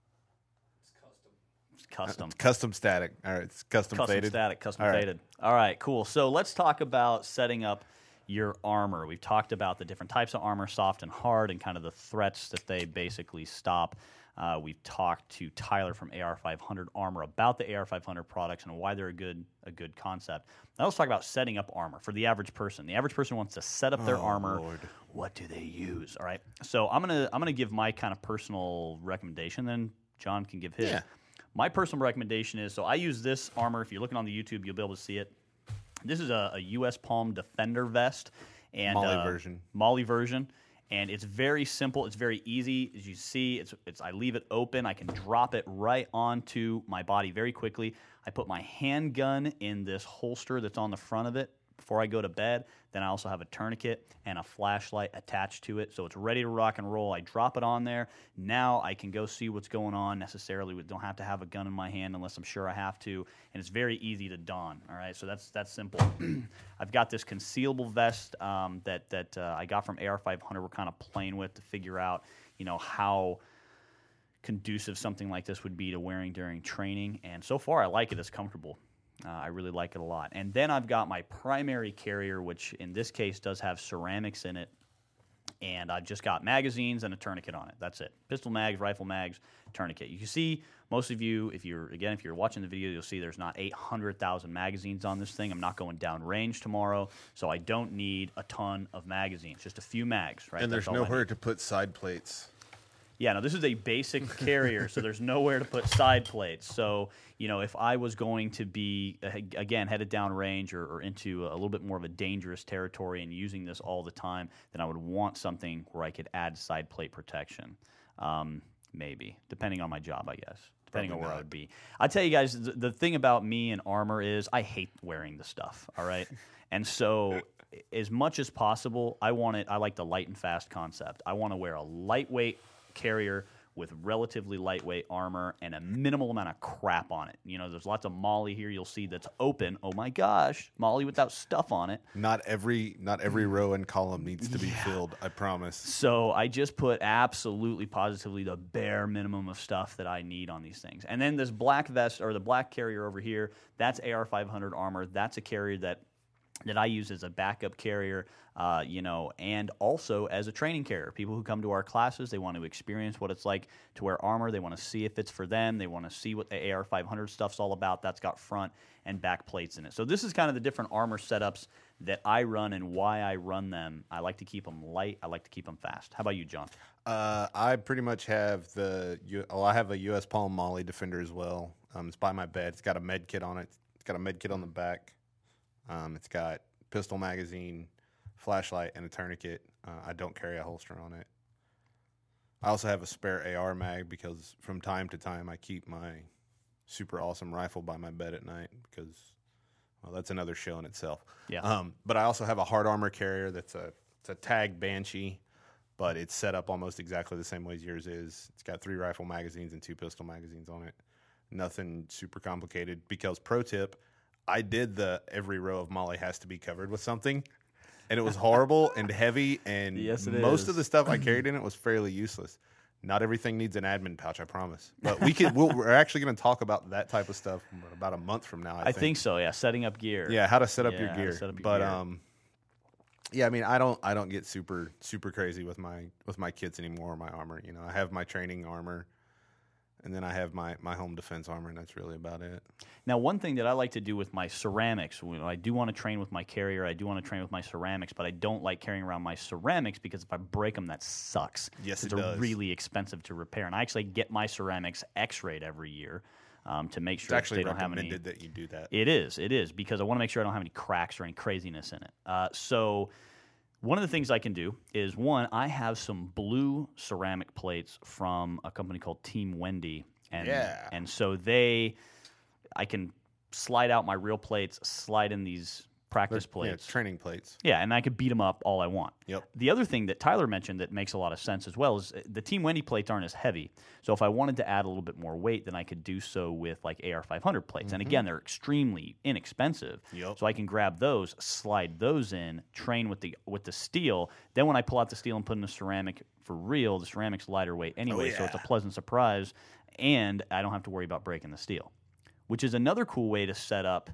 It's custom. It's custom. Uh, custom static. All right, it's custom, custom faded. static, custom All right. faded. All right, cool. So let's talk about setting up your armor. We've talked about the different types of armor, soft and hard, and kind of the threats that they basically stop. Uh, we've talked to Tyler from A R five hundred Armor about the A R five hundred products and why they're a good a good concept. Now let's talk about setting up armor for the average person. The average person wants to set up their Oh, armor. Lord. What do they use? All right. So I'm gonna I'm gonna give my kind of personal recommendation. Then John can give his. Yeah. My personal recommendation is so I use this armor. If you're looking on the YouTube, you'll be able to see it. This is a, a U S Palm Defender vest and Molly uh, version. Molly version. And it's very simple. It's very easy. As you see, it's, it's I leave it open. I can drop it right onto my body very quickly. I put my handgun in this holster that's on the front of it before I go to bed. Then I also have a tourniquet and a flashlight attached to it. So it's ready to rock and roll. I drop it on there. Now I can go see what's going on necessarily. We don't have to have a gun in my hand unless I'm sure I have to. And it's very easy to don. All right, so that's that's simple. I've got this concealable vest um, that that uh, I got from A R five hundred. We're kind of playing with to figure out, you know, how conducive something like this would be to wearing during training. And so far, I like it. It's comfortable. Uh, I really like it a lot. And then I've got my primary carrier, which in this case does have ceramics in it. And I've just got magazines and a tourniquet on it. That's it. Pistol mags, rifle mags, tourniquet. You can see, most of you, if you're again, if you're watching the video, you'll see there's not eight hundred thousand magazines on this thing. I'm not going down range tomorrow, so I don't need a ton of magazines. Just a few mags, right? And That's there's all I nowhere need. to put side plates. Yeah, no, this is a basic carrier, so there's nowhere to put side plates. So, you know, if I was going to be, again, headed down range or, or into a little bit more of a dangerous territory and using this all the time, then I would want something where I could add side plate protection. Um, maybe, depending on my job, I guess. Depending Probably on where not. I would be. I tell you guys, the, the thing about me and armor is I hate wearing the stuff, all right? And so as much as possible, I want it, I like the light and fast concept. I want to wear a lightweight carrier with relatively lightweight armor and a minimal amount of crap on it. You know, there's lots of Molly here you'll see that's open. Oh my gosh, Molly without stuff on it. Not every not every row and column needs to be filled, I promise. So I just put absolutely positively the bare minimum of stuff that I need on these things. And then this black vest or the black carrier over here, that's A R five hundred armor. That's a carrier that that I use as a backup carrier, uh, you know, and also as a training carrier. People who come to our classes, they want to experience what it's like to wear armor. They want to see if it's for them. They want to see what the A R five hundred stuff's all about. That's got front and back plates in it. So this is kind of the different armor setups that I run and why I run them. I like to keep them light. I like to keep them fast. How about you, John? Uh, I pretty much have the. U- Oh, I have a U S Palm Molly Defender as well. Um, it's by my bed. It's got a med kit on it. It's got a med kit on the back. Um, it's got pistol magazine, flashlight, and a tourniquet. Uh, I don't carry a holster on it. I also have a spare A R mag because from time to time I keep my super awesome rifle by my bed at night because, well, that's another show in itself. Yeah. Um, but I also have a hard armor carrier that's a it's a tag Banshee, but it's set up almost exactly the same way as yours is. It's got three rifle magazines and two pistol magazines on it. Nothing super complicated because, pro tip, I did the every row of Molly has to be covered with something, and it was horrible and heavy, and Yes, it most is. of the stuff I carried in it was fairly useless. Not everything needs an admin pouch, I promise. But we could, we'll, we're actually going to talk about that type of stuff about a month from now, I, I think. think so, yeah, setting up gear. Yeah, how to set up Yeah, your how to gear. set up your but gear. um, yeah, I mean, I don't, I don't get super, super crazy with my with my kits anymore. My armor, you know, I have my training armor. And then I have my, my home defense armor, and that's really about it. Now, one thing that I like to do with my ceramics, you know, I do want to train with my carrier, I do want to train with my ceramics, but I don't like carrying around my ceramics because if I break them, that sucks. Yes, it They're does. really expensive to repair. And I actually get my ceramics x-rayed every year um, to make It's sure actually they don't have any. recommended that you do that. It is, it is, because I want to make sure I don't have any cracks or any craziness in it. Uh, so one of the things I can do is, one, I have some blue ceramic plates from a company called Team Wendy. And, Yeah. and so they, I can slide out my real plates, slide in these practice They're- yeah, plates. training plates. Yeah, and I could beat them up all I want. Yep. The other thing that Tyler mentioned that makes a lot of sense as well is the Team Wendy plates aren't as heavy. So if I wanted to add a little bit more weight, then I could do so with like A R five hundred plates. And Mhm. again, they're extremely inexpensive. Yep. So I can grab those, slide those in, train with the with the steel. Then when I pull out the steel and put in the ceramic for real, the ceramic's lighter weight anyway, so it's a yeah. pleasant surprise, and I don't have to worry about breaking the steel, which is another cool way to set up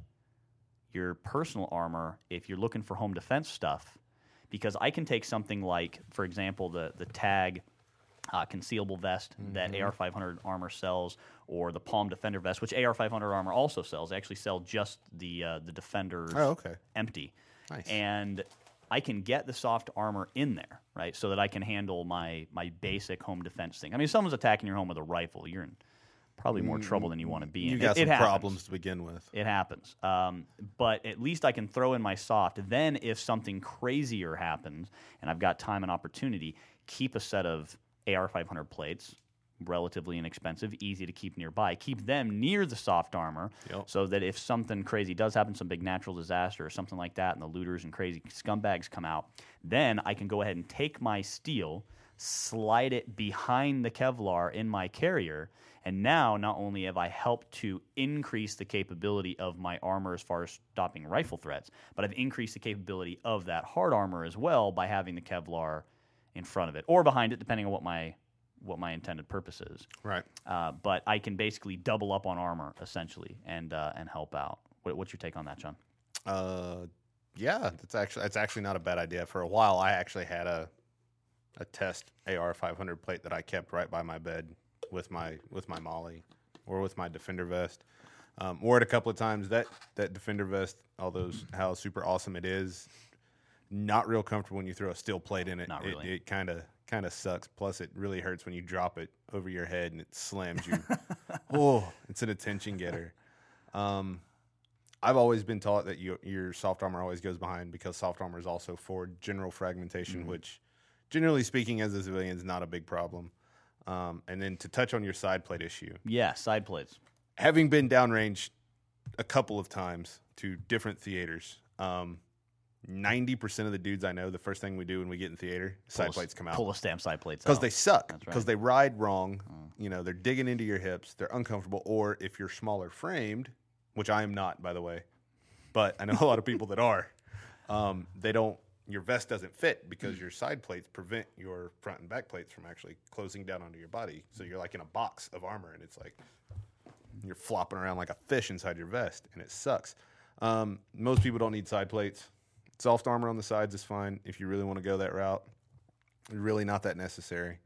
your personal armor if you're looking for home defense stuff, because I can take something like, for example, the the tag uh, concealable vest that Mhm. A R five hundred armor sells, or the Palm Defender vest, which A R five hundred armor also sells. They actually sell just the uh, the Defenders Oh, okay. empty. Nice. And I can get the soft armor in there, right, so that I can handle my my basic home defense thing. I mean, if someone's attacking your home with a rifle, you're in probably more trouble than you want to be in. You got It- it some happens. problems to begin with. It happens. Um, but at least I can throw in my soft. Then if something crazier happens and I've got time and opportunity, keep a set of A R five hundred plates, relatively inexpensive, easy to keep nearby. Keep them near the soft armor Yep. so that if something crazy does happen, some big natural disaster or something like that, and the looters and crazy scumbags come out, then I can go ahead and take my steel, slide it behind the Kevlar in my carrier, and now not only have I helped to increase the capability of my armor as far as stopping rifle threats, but I've increased the capability of that hard armor as well by having the Kevlar in front of it or behind it, depending on what my what my intended purpose is. Right. Uh, but I can basically double up on armor essentially and uh, and help out. What, what's your take on that, John? Uh, yeah, that's actually that's actually not a bad idea. For a while, I actually had a a test A R five hundred plate that I kept right by my bed with my with my Molly or with my Defender vest. Um, wore it a couple of times. That that Defender vest, although s- how super awesome it is, not real comfortable when you throw a steel plate in it. Not It- really. It kind of kind of sucks. Plus, it really hurts when you drop it over your head and it slams you. Oh, it's an attention getter. Um, I've always been taught that you, your soft armor always goes behind because soft armor is also for general fragmentation, Mm-hmm. which, generally speaking, as a civilian, is not a big problem. Um, and then to touch on your side plate issue, Yeah, side plates. having been downrange a couple of times to different theaters, um, ninety percent of the dudes I know, the first thing we do when we get in theater, side Pull a- plates come out. Pull a stamp side plates Because out. they suck. That's Because right. they ride wrong. You know, they're digging into your hips. They're uncomfortable. Or if you're smaller framed, which I am not, by the way, but I know a lot of people that are, um, they don't, your vest doesn't fit because your side plates prevent your front and back plates from actually closing down onto your body. So you're like in a box of armor and it's like you're flopping around like a fish inside your vest and it sucks. Um, most people don't need side plates. Soft armor on the sides is fine if you really want to go that route. Really not that necessary.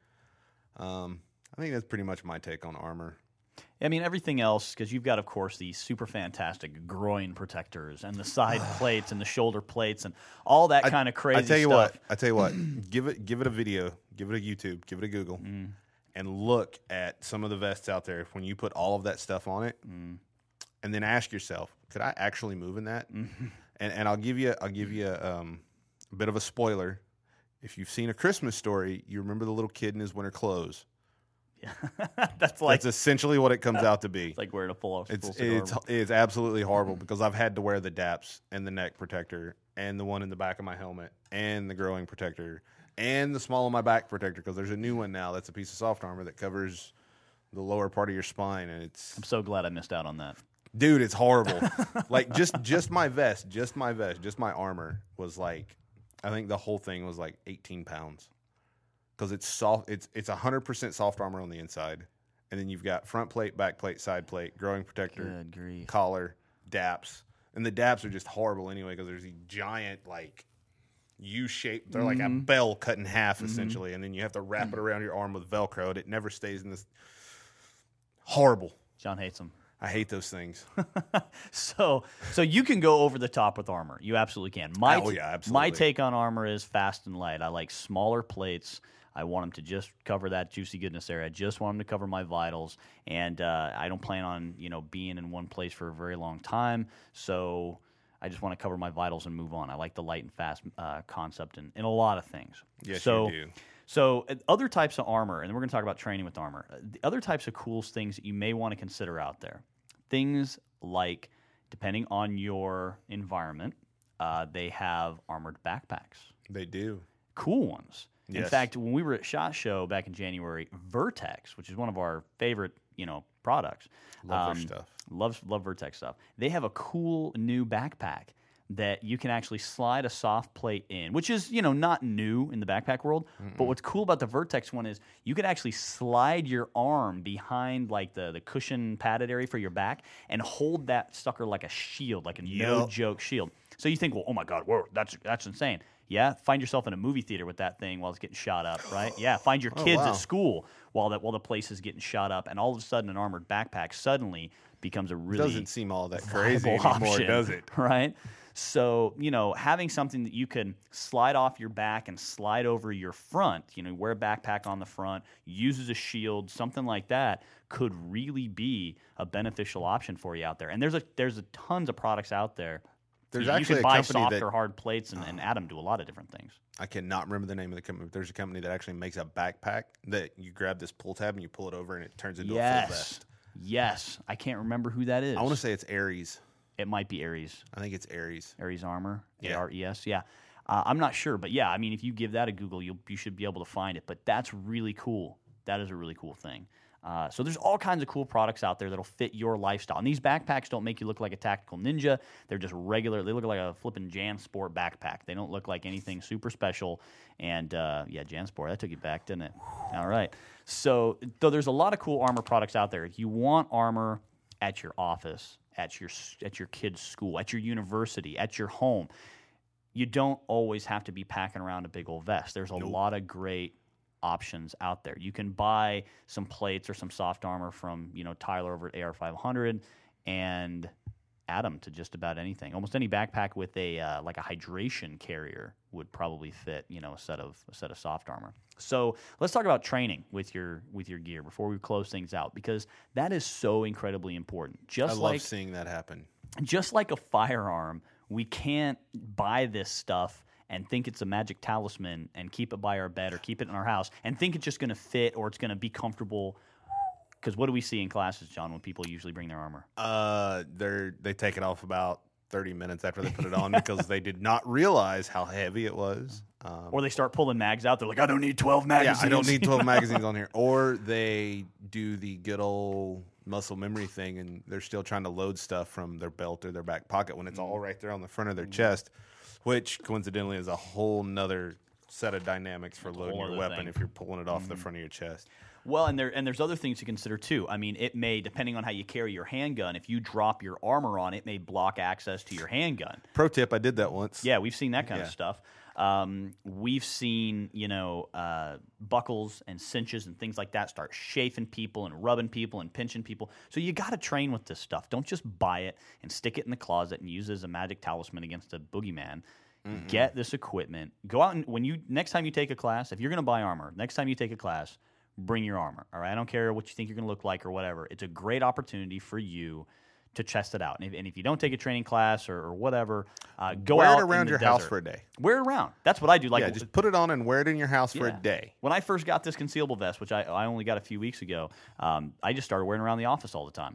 Um, I think that's pretty much my take on armor. I mean, everything else, because you've got, of course, these super fantastic groin protectors and the side plates and the shoulder plates and all that kind of crazy I tell you stuff. what. I tell you what. give it, give it a video. Give it a YouTube. Give it a Google, Mm. and look at some of the vests out there. When you put all of that stuff on it, Mm. and then ask yourself, could I actually move in that? Mm-hmm. And and I'll give you I'll give you um, a bit of a spoiler. If you've seen A Christmas Story, you remember the little kid in his winter clothes. That's like That's essentially what it comes out to be. it's like wearing a full full It's suit it's armor. it's absolutely horrible because I've had to wear the D A P S and the neck protector and the one in the back of my helmet and the growing protector and the small of my back protector because there's a new one now that's a piece of soft armor that covers the lower part of your spine and it's I'm so glad I missed out on that. dude, it's horrible. Like just just my vest, just my vest, just my armor was like I think the whole thing was like eighteen pounds. Because it's soft, it's it's one hundred percent soft armor on the inside, and then you've got front plate, back plate, side plate, growing protector, Good grief. collar, D A Ps, and the D A Ps are just horrible anyway because there's these giant like U-shaped, they're like a Mhm. bell cut in half essentially, and then you have to wrap it around your arm with Velcro, and it never stays in this. Horrible. John hates them. I hate those things. so so you can go over the top with armor. You absolutely can. My oh, yeah, absolutely. My take on armor is fast and light. I like smaller plates. I want them to just cover that juicy goodness area. I just want them to cover my vitals. And uh, I don't plan on, you know, being in one place for a very long time. So I just want to cover my vitals and move on. I like the light and fast uh, concept in, in a lot of things. Yes, so, you do. So uh, other types of armor, and we're going to talk about training with armor. Uh, the other types of cool things that you may want to consider out there. Things like, depending on your environment, uh, they have armored backpacks. They do. Cool ones. Yes. In fact, when we were at SHOT Show back in January, Vertex, which is one of our favorite, you know, products. Love um, their stuff. Love, love Vertex stuff. They have a cool new backpack that you can actually slide a soft plate in, which is, you know, not new in the backpack world. Mm-mm. But what's cool about the Vertex one is you can actually slide your arm behind like the, the cushion padded area for your back and hold that sucker like a shield, like a yep. no-joke shield. So you think, well, oh my God, whoa, that's that's insane. Yeah, find yourself in a movie theater with that thing while it's getting shot up, right? Yeah, find your kids oh, wow. at school while that while the place is getting shot up, and all of a sudden an armored backpack suddenly becomes a really doesn't seem all that crazy viable anymore, option, does it? Right? So, you know, having something that you can slide off your back and slide over your front, you know, wear a backpack on the front, use as a shield, something like that could really be a beneficial option for you out there. And there's a there's a tons of products out there. There's you, actually you a can buy company soft that, or hard plates, and, and Adam do a lot of different things. I cannot remember the name of the company, but there's a company that actually makes a backpack that you grab this pull tab and you pull it over and it turns into yes. a full vest. Yes. I can't remember who that is. I want to say it's Ares. It might be Ares. I think it's Ares. Ares Armor. Yeah. A R E S. Yeah. Uh, I'm not sure, but yeah, I mean, if you give that a Google, you'll, you should be able to find it. But that's really cool. That is a really cool thing. Uh, so there's all kinds of cool products out there that'll fit your lifestyle. And these backpacks don't make you look like a tactical ninja. They're just regular. They look like a flipping JanSport backpack. They don't look like anything super special. And uh, yeah, JanSport, that took you back, didn't it? All right. So though there's a lot of cool armor products out there. If you want armor at your office, at your at your kid's school, at your university, at your home, you don't always have to be packing around a big old vest. There's a Nope. lot of great options out there. You can buy some plates or some soft armor from, you know, Tyler over at A R five hundred and add them to just about anything. Almost any backpack with a uh, like a hydration carrier would probably fit, you know, a set of a set of soft armor. So let's talk about training with your with your gear before we close things out, because that is so incredibly important. Just I love like seeing that happen. just like a firearm, we can't buy this stuff and think it's a magic talisman and keep it by our bed or keep it in our house and think it's just going to fit or it's going to be comfortable. Because what do we see in classes, John, when people usually bring their armor? Uh, they're they take it off about thirty minutes after they put it on because they did not realize how heavy it was. Um, Or they start pulling mags out. They're like, I don't need twelve magazines. Yeah, I don't need twelve magazines on here. Or they do the good old muscle memory thing, and they're still trying to load stuff from their belt or their back pocket when it's all right there on the front of their chest, which coincidentally is a whole nother set of dynamics for That's a loading whole your other weapon thing. if you're pulling it off Mhm. the front of your chest. Well, and there and there's other things to consider too. I mean, it may, depending on how you carry your handgun, if you drop your armor on, it may block access to your handgun. Pro tip, I did that once. Yeah, we've seen that kind Yeah. of stuff. Um, we've seen, you know, uh, buckles and cinches and things like that start chafing people and rubbing people and pinching people. So you got to train with this stuff. Don't just buy it and stick it in the closet and use it as a magic talisman against a boogeyman. Mm-mm. Get this equipment. Go out and when you next time you take a class, if you're going to buy armor, next time you take a class, bring your armor. All right, I don't care what you think you're going to look like or whatever. It's a great opportunity for you to test it out. And if, and if you don't take a training class or, or whatever, uh, go wear out it around in the your desert. house for a day. Wear it around. That's what I do. Like, yeah, just put it on and wear it in your house for a Yeah. day. When I first got this concealable vest, which I, I only got a few weeks ago, um, I just started wearing it around the office all the time.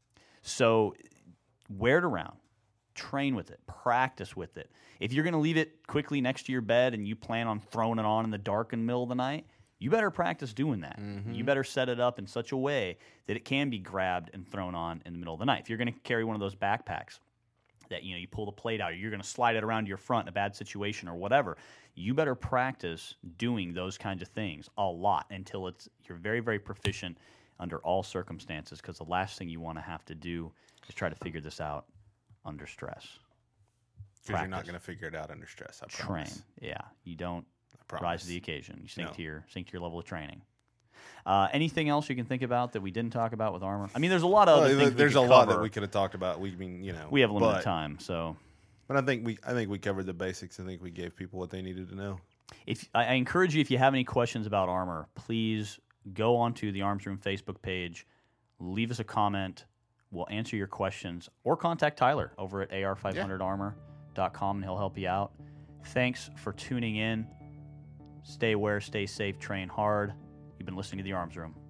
So wear it around. Train with it. Practice with it. If you're going to leave it quickly next to your bed and you plan on throwing it on in the dark in the middle of the night, you better practice doing that. Mm-hmm. You better set it up in such a way that it can be grabbed and thrown on in the middle of the night. If you're going to carry one of those backpacks that, you know, you pull the plate out, or you're going to slide it around your front in a bad situation or whatever, you better practice doing those kinds of things a lot until it's you're very, very proficient under all circumstances, because the last thing you want to have to do is try to figure this out under stress. Because you're not Practice. going to figure it out under stress, I Train. promise. Yeah. You don't I promise. rise to the occasion. You sink No. to your sink to your level of training. Uh, anything else you can think about that we didn't talk about with armor? I mean, there's a lot of other Well, things. there's we a could lot cover. that we could have talked about. We mean, you know, We have limited but, time, so. But I think we, I think we covered the basics. I think we gave people what they needed to know. If I, I encourage you, if you have any questions about armor, please go onto the Arms Room Facebook page, leave us a comment. We'll answer your questions, or contact Tyler over at A R five hundred armor dot com, and he'll help you out. Thanks for tuning in. Stay aware, stay safe, train hard. You've been listening to the Arms Room.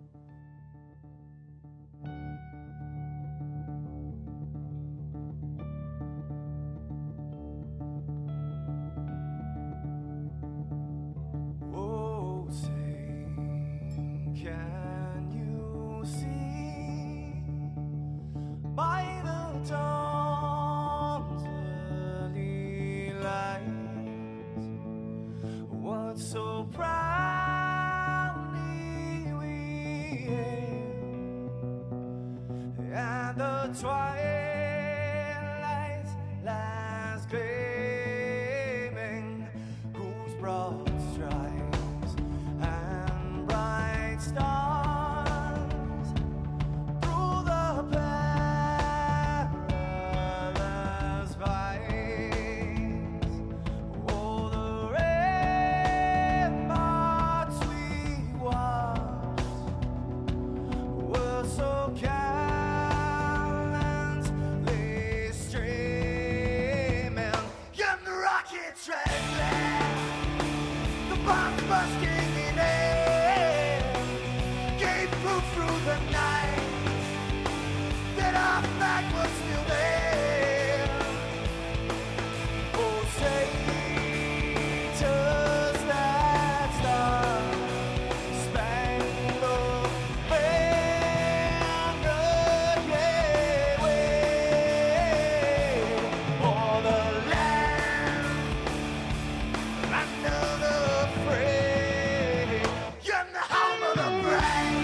Oh, say, can you see by the dawn's early light what so proudly we hailed, and the twilight's last gleaming, whose broad stripes and bright stars through the perilous fights, oh, the ramparts we watched were so gallantly streaming, and the rockets rattling, the bombs bursting in air, gave proof through the night that our flag was still there. Oh, say, does that star-spangled banner yet wave o'er the land under the fray, and the home of the brave?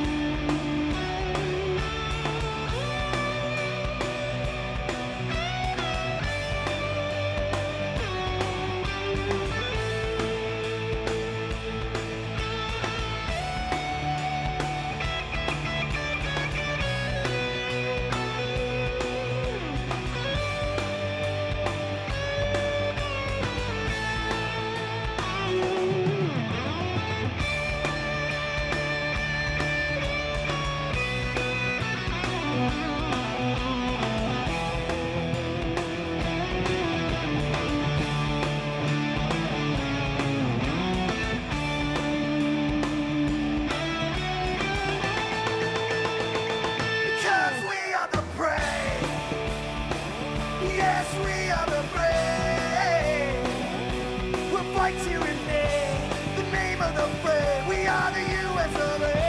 Because we are the brave. Yes, we are the brave. We'll fight to rename the name of the brave. We are the U S of A.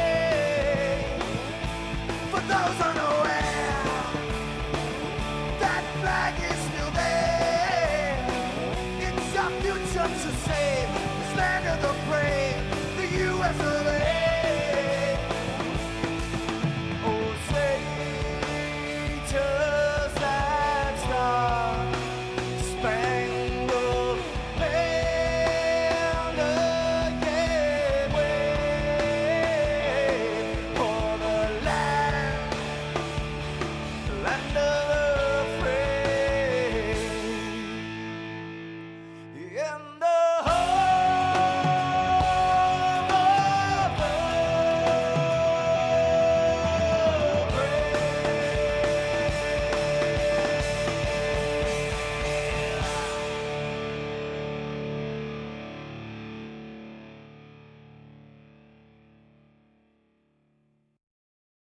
For those unaware, that flag is still there. It's our future to save. This land of the brave, the U S of A.